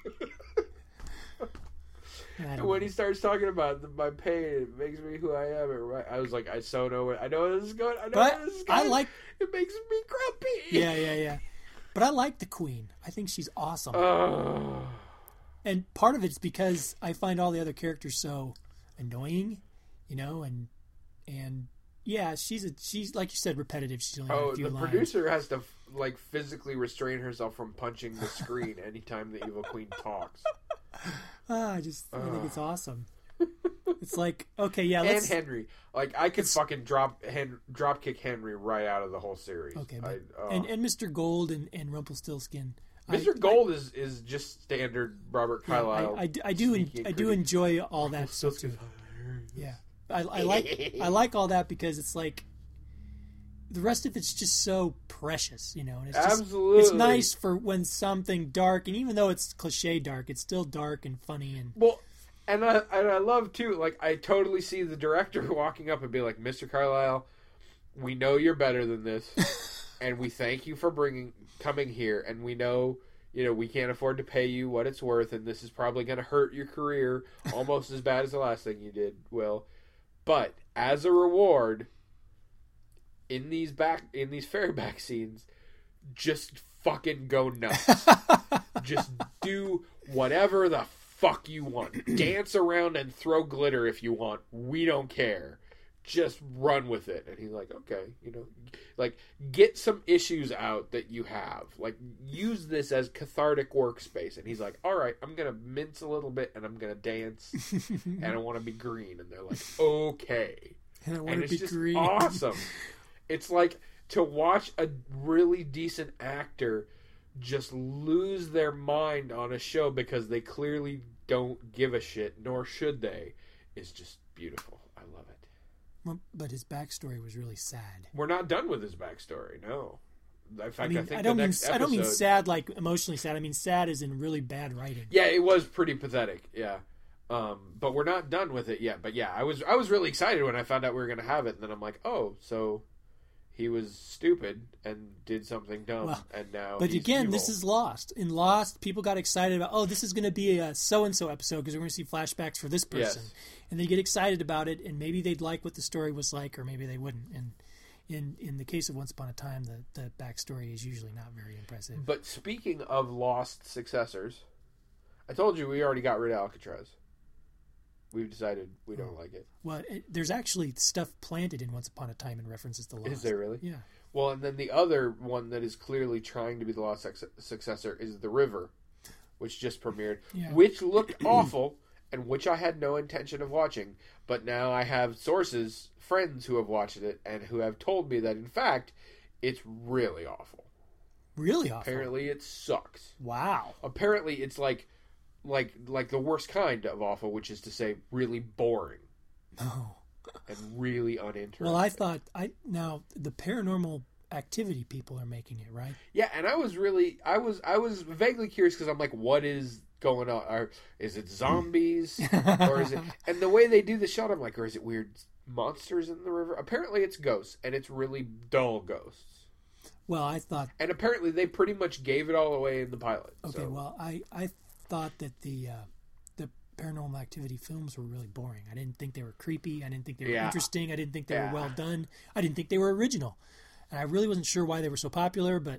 When he starts talking about my pain, it makes me who I am. I was like, I so know it. I know where this is going. It makes me grumpy. Yeah. But I like the Queen. I think she's awesome. And part of it's because I find all the other characters so annoying, and yeah, she's like you said, repetitive. She's only got a few lines. Producer has to physically restrain herself from punching the screen anytime the evil queen talks. I think it's awesome. It's like, okay, yeah, and Henry, I could fucking drop kick Henry right out of the whole series. Okay, and Mr. Gold and Rumpelstiltskin. Mr. Gold is just standard Robert Carlyle. I do enjoy all that stuff too. Yeah, I like all that because it's like the rest of it's just so precious, and it's just, absolutely, it's nice for when something dark, and even though it's cliche dark, it's still dark and funny and well. And I love too. I totally see the director walking up and be like, "Mr. Carlyle, we know you're better than this, and we thank you for coming here, and we know we can't afford to pay you what it's worth, and this is probably going to hurt your career almost as bad as the last thing you did, Will. But as a reward, in these fairyback scenes, just fucking go nuts. Just do whatever the fuck you want. Dance around and throw glitter if you want. We don't care. Just run with it. And he's like, okay, like, get some issues out that you have. Like, use this as cathartic workspace. And he's like, all right, I'm going to mince a little bit and I'm going to dance and I want to be green. And they're like, okay. And I want to be green. Awesome. It's like to watch a really decent actor just lose their mind on a show because they clearly don't give a shit, nor should they, is just beautiful. I love it. Well, but his backstory was really sad. We're not done with his backstory, no. In fact, I think I don't mean sad like emotionally sad. I mean sad as in really bad writing. Yeah, it was pretty pathetic. Yeah, but we're not done with it yet. But yeah, I was really excited when I found out we were going to have it, and then I'm like, oh, so he was stupid and did something dumb, and now. But he's again, evil. this is Lost. In Lost, people got excited about, oh, this is going to be a so and so episode because we're going to see flashbacks for this person, and they get excited about it, and maybe they'd like what the story was like, or maybe they wouldn't. And in the case of Once Upon a Time, the backstory is usually not very impressive. But speaking of Lost successors, I told you we already got rid of Alcatraz. We've decided we don't like it. Well, there's actually stuff planted in Once Upon a Time in references to Lost. Is there really? Yeah. Well, and then the other one that is clearly trying to be the Lost successor is The River, which just premiered, which looked awful, and which I had no intention of watching. But now I have sources, friends who have watched it, and who have told me that, in fact, it's really awful. Really awful? Apparently it sucks. Wow. Apparently it's like the worst kind of awful, which is to say really boring. Oh. And really uninteresting. Well, I thought now the Paranormal Activity people are making it, right? Yeah, and I was vaguely curious because I'm like, what is going on? Is it zombies or is it? And the way they do the shot, I'm like, or is it weird monsters in the river? Apparently, it's ghosts, and it's really dull ghosts. Well, I thought, and apparently they pretty much gave it all away in the pilot. Okay, so. Well, I thought that the Paranormal Activity films were really boring. I didn't think they were creepy. I didn't think they were interesting. I didn't think they were well done. I didn't think they were original. And I really wasn't sure why they were so popular, but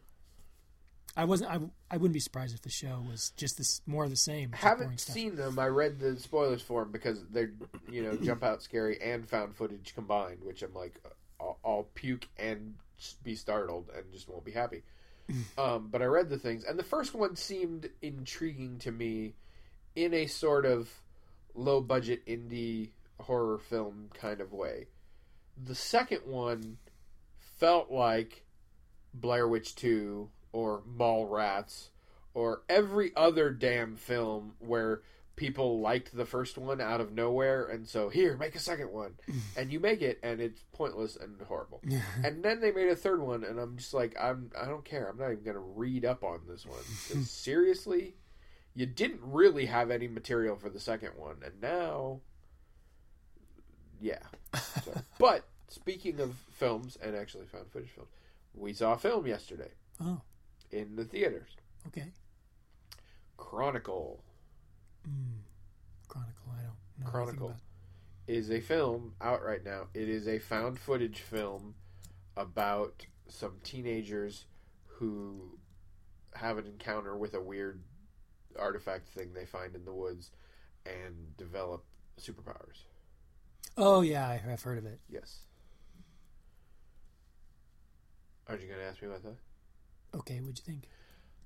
I wouldn't be surprised if the show was just this more of the same. Haven't seen them. I read the spoilers for them because they're jump out scary and found footage combined, which I'm like, I'll puke and be startled and just won't be happy. But I read the things, and the first one seemed intriguing to me in a sort of low-budget indie horror film kind of way. The second one felt like Blair Witch 2 or Mallrats or every other damn film where people liked the first one out of nowhere, and so, here, make a second one. And you make it, and it's pointless and horrible. And then they made a third one, and I'm just like, I don't care. I'm not even going to read up on this one. 'Cause seriously? You didn't really have any material for the second one, and now... Yeah. So, but, speaking of films, and actually found footage films, we saw a film yesterday. Oh. In the theaters. Okay. Chronicle. Chronicle, I don't know. Chronicle is a film out right now. It is a found footage film about some teenagers who have an encounter with a weird artifact thing they find in the woods and develop superpowers. Oh, yeah, I've heard of it. Yes. Aren't you going to ask me about that? Okay, what'd you think?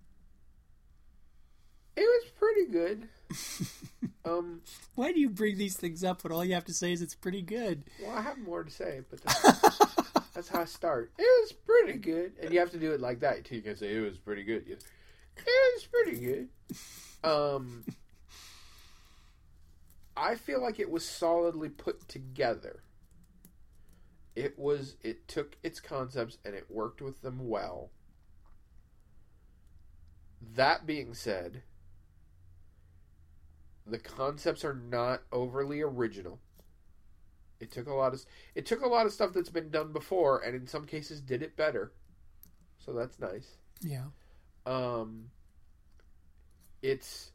It was pretty good. Why do you bring these things up when all you have to say is it's pretty good? Well, I have more to say, but that's how I start. It was pretty good. And you have to do it like that, too. You can say, it was pretty good. It was pretty good. I feel like it was solidly put together. It took its concepts and it worked with them well. That being said, the concepts are not overly original. It took a lot of stuff that's been done before, and in some cases did it better. So that's nice. Yeah. it's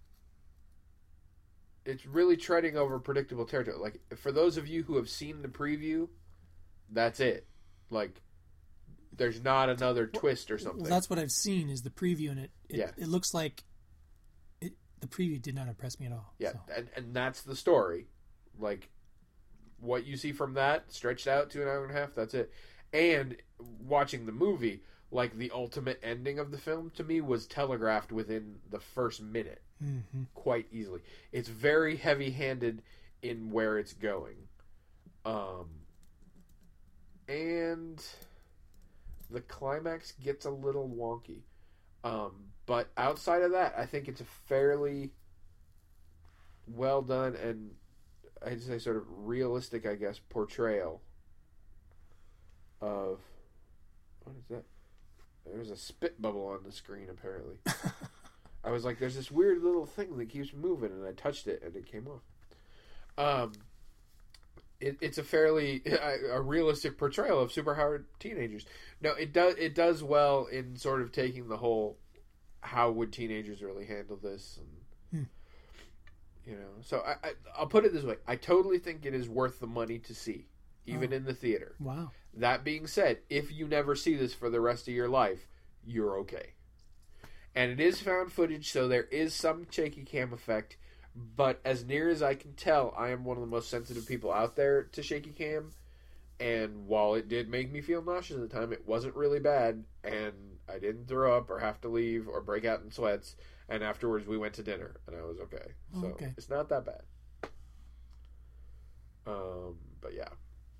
really treading over predictable territory. Like, for those of you who have seen the preview, that's it. Like, there's not another twist or something. Well, that's what I've seen is the preview, and it looks like the preview did not impress me at all. Yeah, so. and that's the story. Like, what you see from that, stretched out to an hour and a half, that's it. And watching the movie, like, the ultimate ending of the film, to me, was telegraphed within the first minute. Mm-hmm. Quite easily. It's very heavy-handed in where it's going. And the climax gets a little wonky. But outside of that, I think it's a fairly well done and, I'd say, sort of realistic, I guess, portrayal of... What is that? There's a spit bubble on the screen, apparently. I was like, there's this weird little thing that keeps moving, and I touched it, and it came off. It's a fairly a realistic portrayal of superpowered teenagers. No, it does well in sort of taking the whole, how would teenagers really handle this, and So I'll put it this way: I totally think it is worth the money to see, even in the theater. Wow. That being said, if you never see this for the rest of your life, you're okay. And it is found footage, so there is some shaky cam effect. But as near as I can tell, I am one of the most sensitive people out there to shaky cam. And while it did make me feel nauseous at the time, it wasn't really bad. And I didn't throw up or have to leave or break out in sweats. And afterwards, we went to dinner, and I was okay. So It's not that bad. But yeah.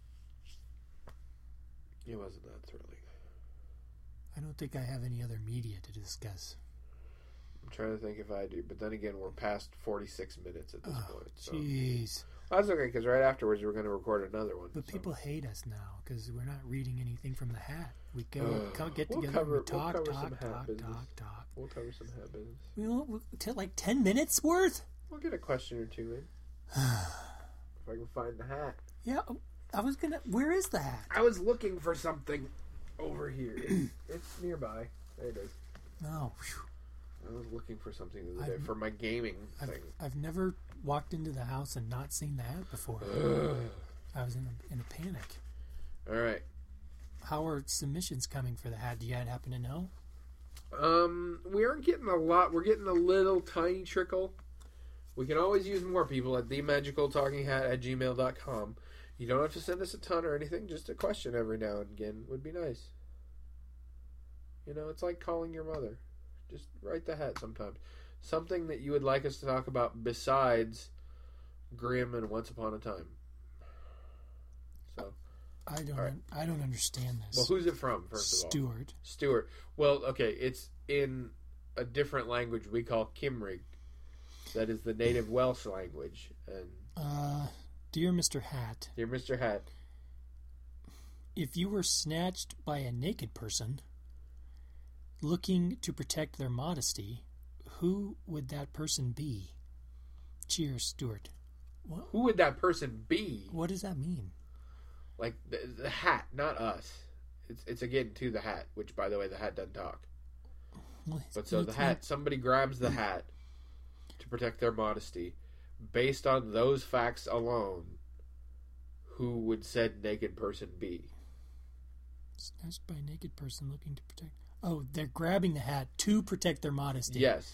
It wasn't that thrilling. I don't think I have any other media to discuss. I'm trying to think if I do, but then again, we're past 46 minutes at this point. So. Jeez. Well, that's okay, because right afterwards we're going to record another one. But people hate us now, because we're not reading anything from the hat. We get together and we talk. We'll cover some hat business. We'll like 10 minutes worth? We'll get a question or two in. If I can find the hat. Yeah, I was going to... Where is the hat? I was looking for something over here. It's nearby. There it is. Oh, whew. I was looking for something the other day for my gaming thing. I've never walked into the house and not seen the hat before. I was in a panic. All right. How are submissions coming for the hat? Do you happen to know? We aren't getting a lot. We're getting a little tiny trickle. We can always use more people at themagicaltalkinghat@gmail.com. You don't have to send us a ton or anything. Just a question every now and again would be nice. You know, it's like calling your mother. Just write the hat sometimes. Something that you would like us to talk about besides Grimm and Once Upon a Time. So I don't understand this. Well, who's it from, first of all? Stuart. Well, okay, it's in a different language we call Cymric. That is the native Welsh language. And Dear Mr. Hat. Dear Mr. Hat. If you were snatched by a naked person looking to protect their modesty, who would that person be? Cheers, Stuart. What? Who would that person be? What does that mean? Like the hat, not us. It's again to the hat, which, by the way, the hat doesn't talk. Well, but so the hat, somebody grabs the hat to protect their modesty. Based on those facts alone, who would said naked person be? Snatched by a naked person looking to protect... Oh, they're grabbing the hat to protect their modesty. Yes.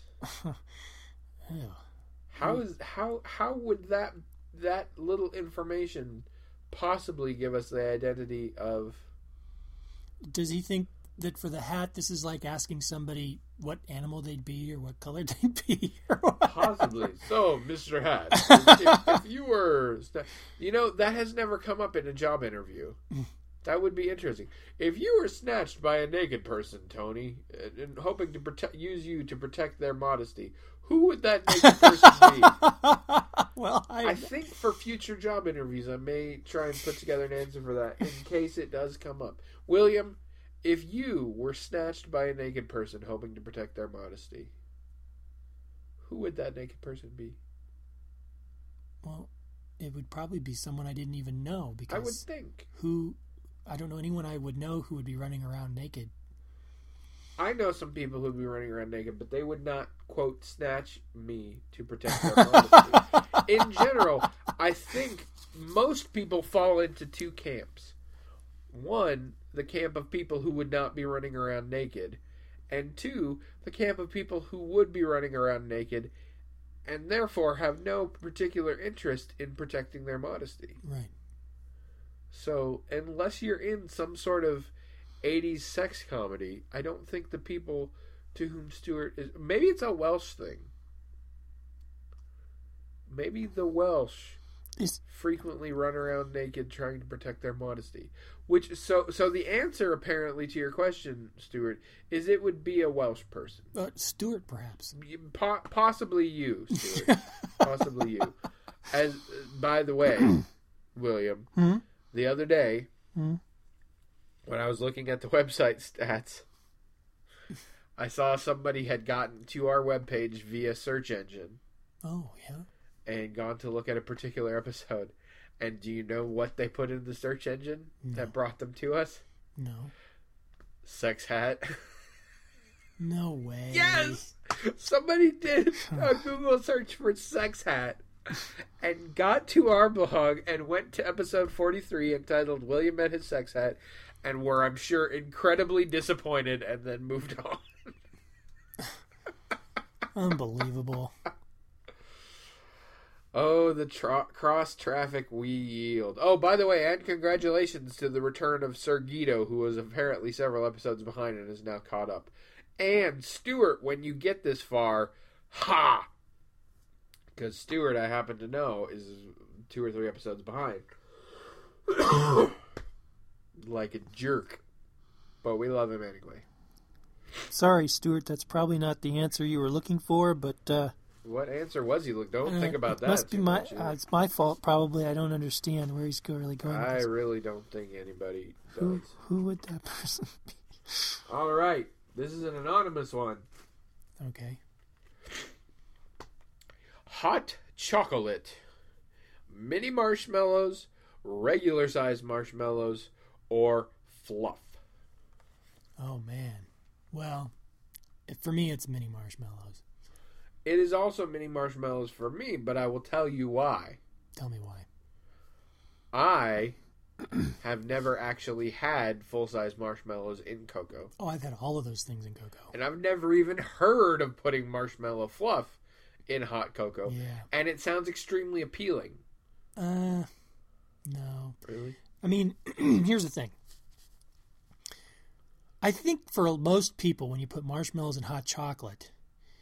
Ew. How would that little information possibly give us the identity of... Does he think that for the hat, this is like asking somebody what animal they'd be or what color they'd be? Possibly. So, Mr. Hat, if you were... You know, that has never come up in a job interview. That would be interesting. If you were snatched by a naked person, Tony, and hoping to use you to protect their modesty, who would that naked person be? Well, I think for future job interviews, I may try and put together an answer for that in case it does come up. William, if you were snatched by a naked person hoping to protect their modesty, who would that naked person be? Well, it would probably be someone I didn't even know, because I would think. I don't know anyone I would know who would be running around naked. I know some people who'd be running around naked, but they would not, quote, snatch me to protect their modesty. In general, I think most people fall into two camps. One, the camp of people who would not be running around naked. And two, the camp of people who would be running around naked and therefore have no particular interest in protecting their modesty. Right. So, unless you're in some sort of 80s sex comedy, I don't think the people to whom Stuart is... Maybe it's a Welsh thing. Maybe the Welsh frequently run around naked trying to protect their modesty. So the answer, apparently, to your question, Stuart, is it would be a Welsh person. Stuart, perhaps. Possibly you, Stuart. Possibly you. As, by the way, William, the other day... When I was looking at the website stats, I saw somebody had gotten to our webpage via search engine. Oh, yeah. And gone to look at a particular episode. And do you know what they put in the search engine that brought them to us? No. Sex hat. No way. Yes! Somebody did a Google search for sex hat and got to our blog and went to episode 43 entitled William Met His Sex Hat. And were, I'm sure, incredibly disappointed and then moved on. Unbelievable. Oh, the cross traffic we yield. Oh, by the way, and congratulations to the return of Sir Guido, who was apparently several episodes behind and is now caught up. And Stuart, when you get this far, ha! Because Stuart, I happen to know, is 2 or 3 episodes behind. Like a jerk. But we love him anyway. Sorry, Stuart, that's probably not the answer you were looking for, but... what answer was he looking? Don't think about that. Must be it's my fault, probably. I don't understand where he's really going. I really don't think anybody does. Who would that person be? All right. This is an anonymous one. Okay. Hot chocolate. Mini marshmallows, regular size marshmallows, or fluff? Oh, man. Well, for me, it's mini marshmallows. It is also mini marshmallows for me, but I will tell you why. Tell me why. I have never actually had full-size marshmallows in cocoa. Oh, I've had all of those things in cocoa. And I've never even heard of putting marshmallow fluff in hot cocoa. Yeah. And it sounds extremely appealing. No. Really? I mean, here's the thing. I think for most people, when you put marshmallows in hot chocolate,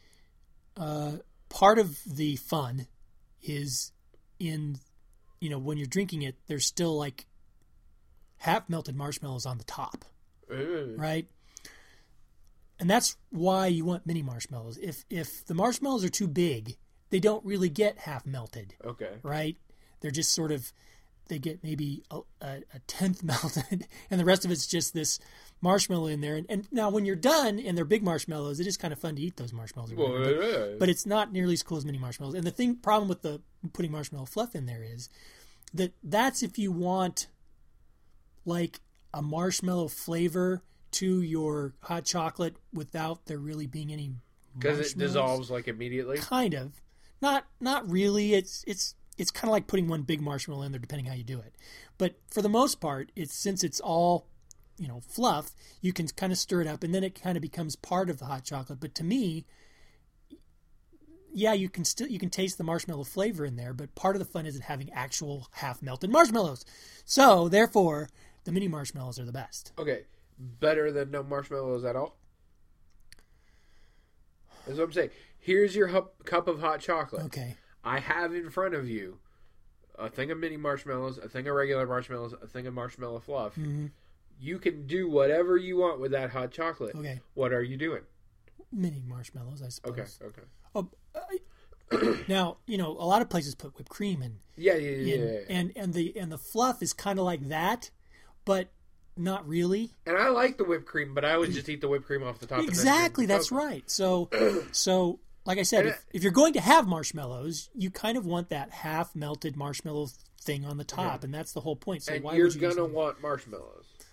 part of the fun is in, when you're drinking it, there's still like half melted marshmallows on the top, right? And that's why you want mini marshmallows. If the marshmallows are too big, they don't really get half melted. Okay. Right? They're just sort of, they get maybe a tenth melted, and the rest of it's just this marshmallow in there. And now when you're done and they're big marshmallows, it is kind of fun to eat those marshmallows. But it's not nearly as cool as mini marshmallows. And the problem with the putting marshmallow fluff in there is that's if you want like a marshmallow flavor to your hot chocolate without there really being any marshmallows. Because it dissolves like immediately? Kind of. Not really. It's kind of like putting one big marshmallow in there, depending how you do it. But for the most part, since it's all, fluff, you can kind of stir it up, and then it kind of becomes part of the hot chocolate. But to me, yeah, you can taste the marshmallow flavor in there, but part of the fun is having actual half melted marshmallows. So therefore, the mini marshmallows are the best. Okay, better than no marshmallows at all. That's what I'm saying. Here's your cup of hot chocolate. Okay. I have in front of you a thing of mini marshmallows, a thing of regular marshmallows, a thing of marshmallow fluff. Mm-hmm. You can do whatever you want with that hot chocolate. Okay. What are you doing? Mini marshmallows, I suppose. Okay. Oh, now, a lot of places put whipped cream in. Yeah. And the fluff is kind of like that, but not really. And I like the whipped cream, but I would just eat the whipped cream off the top. Exactly, that's right. So like I said, if you're going to have marshmallows, you kind of want that half melted marshmallow thing on the top, and that's the whole point. So and why you're would you gonna want marshmallows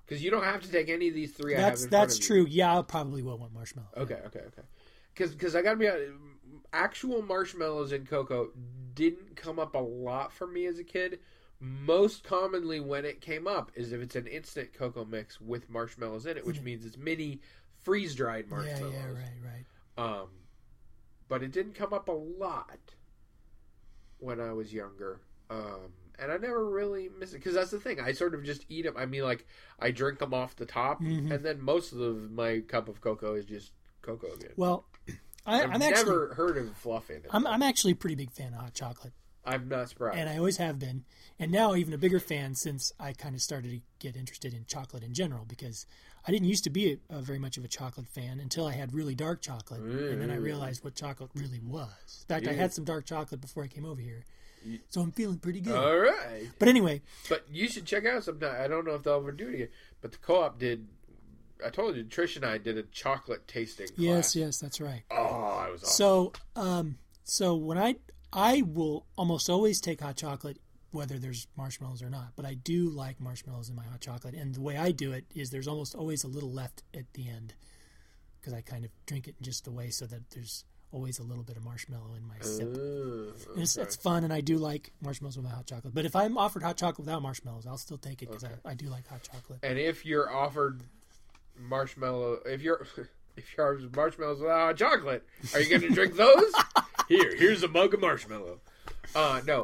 Because you don't have to take any of these three I have in front That's of you. true. Yeah, I probably will want marshmallow. Okay. Because I gotta be honest, actual marshmallows in cocoa didn't come up a lot for me as a kid. Most commonly when it came up is if it's an instant cocoa mix with marshmallows in it, which means it's mini freeze-dried marshmallows. Yeah, right. But it didn't come up a lot when I was younger. And I never really miss it. Because that's the thing. I sort of just eat them. I mean, like, I drink them off the top. Mm-hmm. And then most of my cup of cocoa is just cocoa again. Well, I've never heard of fluff in it. I'm actually a pretty big fan of hot chocolate. I'm not surprised. And I always have been. And now even a bigger fan since I kind of started to get interested in chocolate in general, because I didn't used to be a very much of a chocolate fan until I had really dark chocolate. And then I realized what chocolate really was. In fact, I had some dark chocolate before I came over here. So I'm feeling pretty good. All right. But anyway. But you should check out sometime. I don't know if they'll ever do it again. But the co-op did. I told you, Trish and I did a chocolate tasting class. Yes, that's right. Oh, it was awesome. So when I will almost always take hot chocolate, whether there's marshmallows or not. But I do like marshmallows in my hot chocolate. And the way I do it is there's almost always a little left at the end. Because I kind of drink it in just a way so that there's always a little bit of marshmallow in my sip. Okay. And it's fun, and I do like marshmallows with my hot chocolate. But if I'm offered hot chocolate without marshmallows, I'll still take it because I do like hot chocolate. And if you're offered marshmallow, if you're offered marshmallows without hot chocolate, are you going to drink those? Here's a mug of marshmallow. No.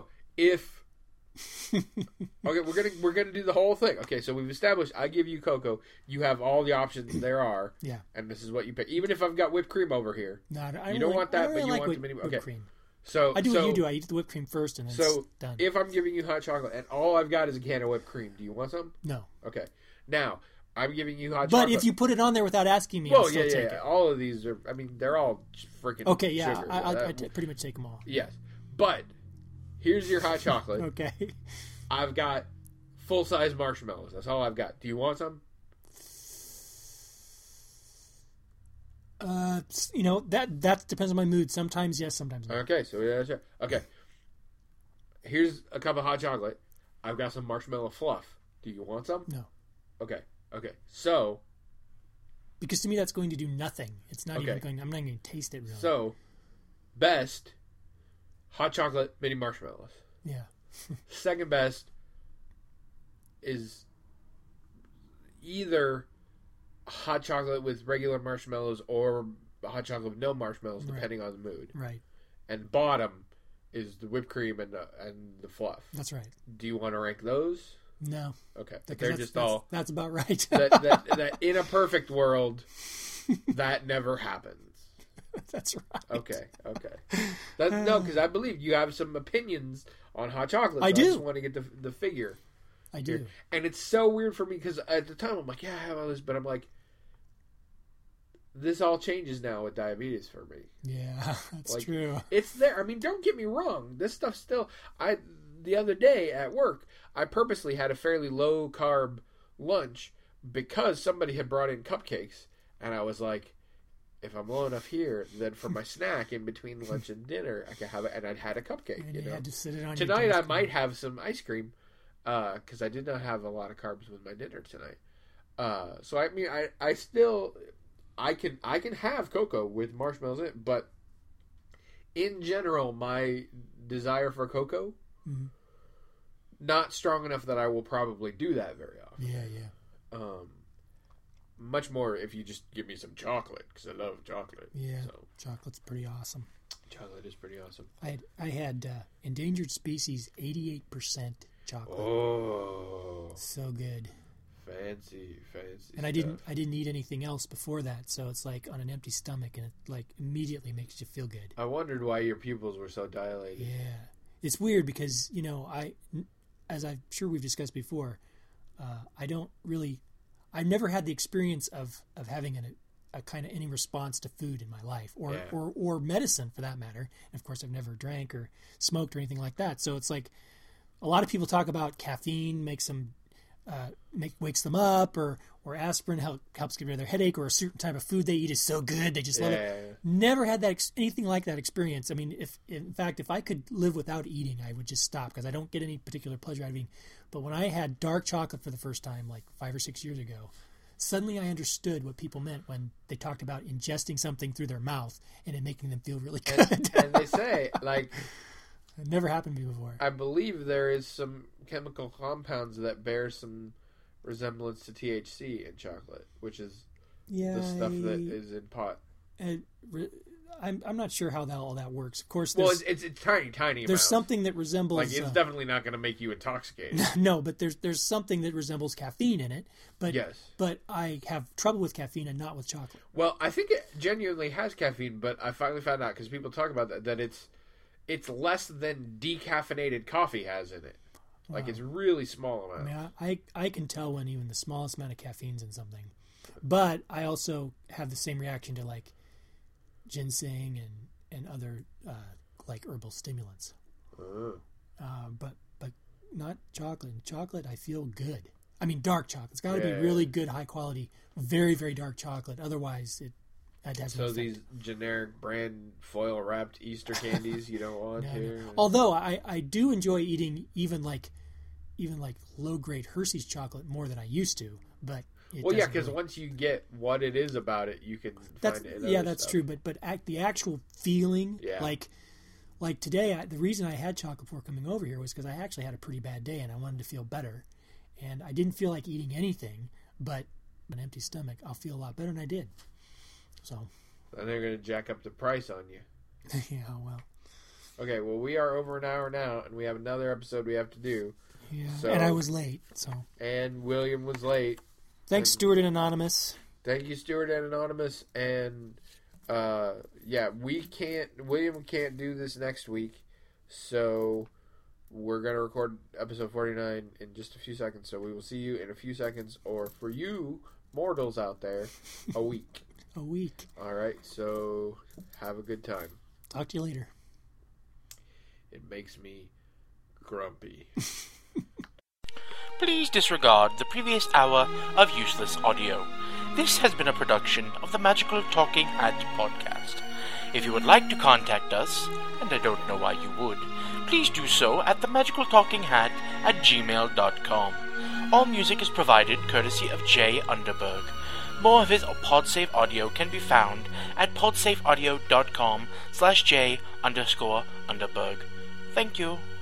Okay, we're gonna do the whole thing. Okay, so we've established I give you cocoa. You have all the options there are. Yeah. And this is what you pick. Even if I've got whipped cream over here. No, you don't want that, but you want the mini. Whipped cream. So I do what you do. I eat the whipped cream first, and then it's done. If I'm giving you hot chocolate and all I've got is a can of whipped cream, do you want some? No. Okay. Now I'm giving you hot chocolate. But if you put it on there without asking me, I'll still take it. All of these are. I mean, they're all freaking. Okay. Yeah. Sugar. I pretty much take them all. Yes, but here's your hot chocolate. Okay. I've got full-size marshmallows. That's all I've got. Do you want some? That depends on my mood. Sometimes yes, sometimes no. Okay, so yeah, sure. Okay. Here's a cup of hot chocolate. I've got some marshmallow fluff. Do you want some? No. Okay. So. Because to me, that's going to do nothing. It's not even going. I'm not going to taste it really. So, best hot chocolate mini marshmallows. Yeah. Second best is either hot chocolate with regular marshmallows or hot chocolate with no marshmallows, depending on the mood. Right. And bottom is the whipped cream and the fluff. That's right. Do you want to rank those? No. Okay. That's about right. that in a perfect world, that never happens. That's right. Okay. No, because I believe you have some opinions on hot chocolate. So I do. I just want to get the figure. I do. Here. And it's so weird for me because at the time I'm like, yeah, I have all this, but I'm like, this all changes now with diabetes for me. Yeah, that's true. It's there. I mean, don't get me wrong. This stuff still. The other day at work, I purposely had a fairly low carb lunch because somebody had brought in cupcakes, and I was like, if I'm low enough here, then for my snack in between lunch and dinner, I could have it. And I'd had a cupcake. And you had to sit it on tonight. I might have some ice cream because I did not have a lot of carbs with my dinner tonight. So I mean, I still I can have cocoa with marshmallows in it, but in general, my desire for cocoa not strong enough that I will probably do that very often. Yeah. Much more if you just give me some chocolate, because I love chocolate. Yeah, so. Chocolate's pretty awesome. Chocolate is pretty awesome. I had endangered species 88% chocolate. Oh, so good. Fancy. And I didn't eat anything else before that, so it's like on an empty stomach, and it like immediately makes you feel good. I wondered why your pupils were so dilated. Yeah, it's weird because as I'm sure we've discussed before, I've never had the experience of having a kind of any response to food in my life or medicine for that matter. And of course, I've never drank or smoked or anything like that. So it's like a lot of people talk about caffeine makes them wakes them up, or aspirin helps get rid of their headache, or a certain type of food they eat is so good they just love it. Yeah. Never had that anything like that experience. I mean, if I could live without eating, I would just stop because I don't get any particular pleasure out of eating. But when I had dark chocolate for the first time, like 5 or 6 years ago, suddenly I understood what people meant when they talked about ingesting something through their mouth and it making them feel really good. And they say, like, it never happened to me before. I believe there is some chemical compounds that bear some resemblance to THC in chocolate, which is the stuff that is in pot. I'm not sure how all that works. Of course, it's tiny There's amounts. something that resembles. Like, it's definitely not going to make you intoxicated. No, but there's something that resembles caffeine in it. But yes. But I have trouble with caffeine and not with chocolate. Well, I think it genuinely has caffeine, but I finally found out because people talk about that it's less than decaffeinated coffee has in it. Like, it's really small amounts. I mean, I can tell when even the smallest amount of caffeine's in something. But I also have the same reaction to, like, ginseng and other, like, herbal stimulants. But not chocolate. In chocolate, I feel good. I mean, dark chocolate. It's got to be really good, high-quality, very, very dark chocolate. Otherwise, it has So these generic brand foil-wrapped Easter candies you don't want to? No. Although I do enjoy eating even like low-grade Hershey's chocolate more than I used to, but because once you get what it is about it, you can find it. That's stuff. true. But the actual feeling, like today, the reason I had chocolate before coming over here was because I actually had a pretty bad day and I wanted to feel better, and I didn't feel like eating anything, but an empty stomach, I'll feel a lot better, and I did. So. And they're going to jack up the price on you. Yeah, well. Okay, well, we are over an hour now, and we have another episode we have to do. Yeah, so, and I was late, so. And William was late. Thanks, Stuart and Anonymous. Thank you, Stuart and Anonymous. And, William can't do this next week, so we're going to record episode 49 in just a few seconds. So we will see you in a few seconds, or for you mortals out there, a week. A week. All right, so have a good time. Talk to you later. It makes me grumpy. Please disregard the previous hour of useless audio. This has been a production of the Magical Talking Hat podcast. If you would like to contact us, and I don't know why you would, please do so at themagicaltalkinghat@gmail.com. All music is provided courtesy of Jay Underberg. More of his PodSafe audio can be found at podsafeaudio.com/J_Underberg. Thank you.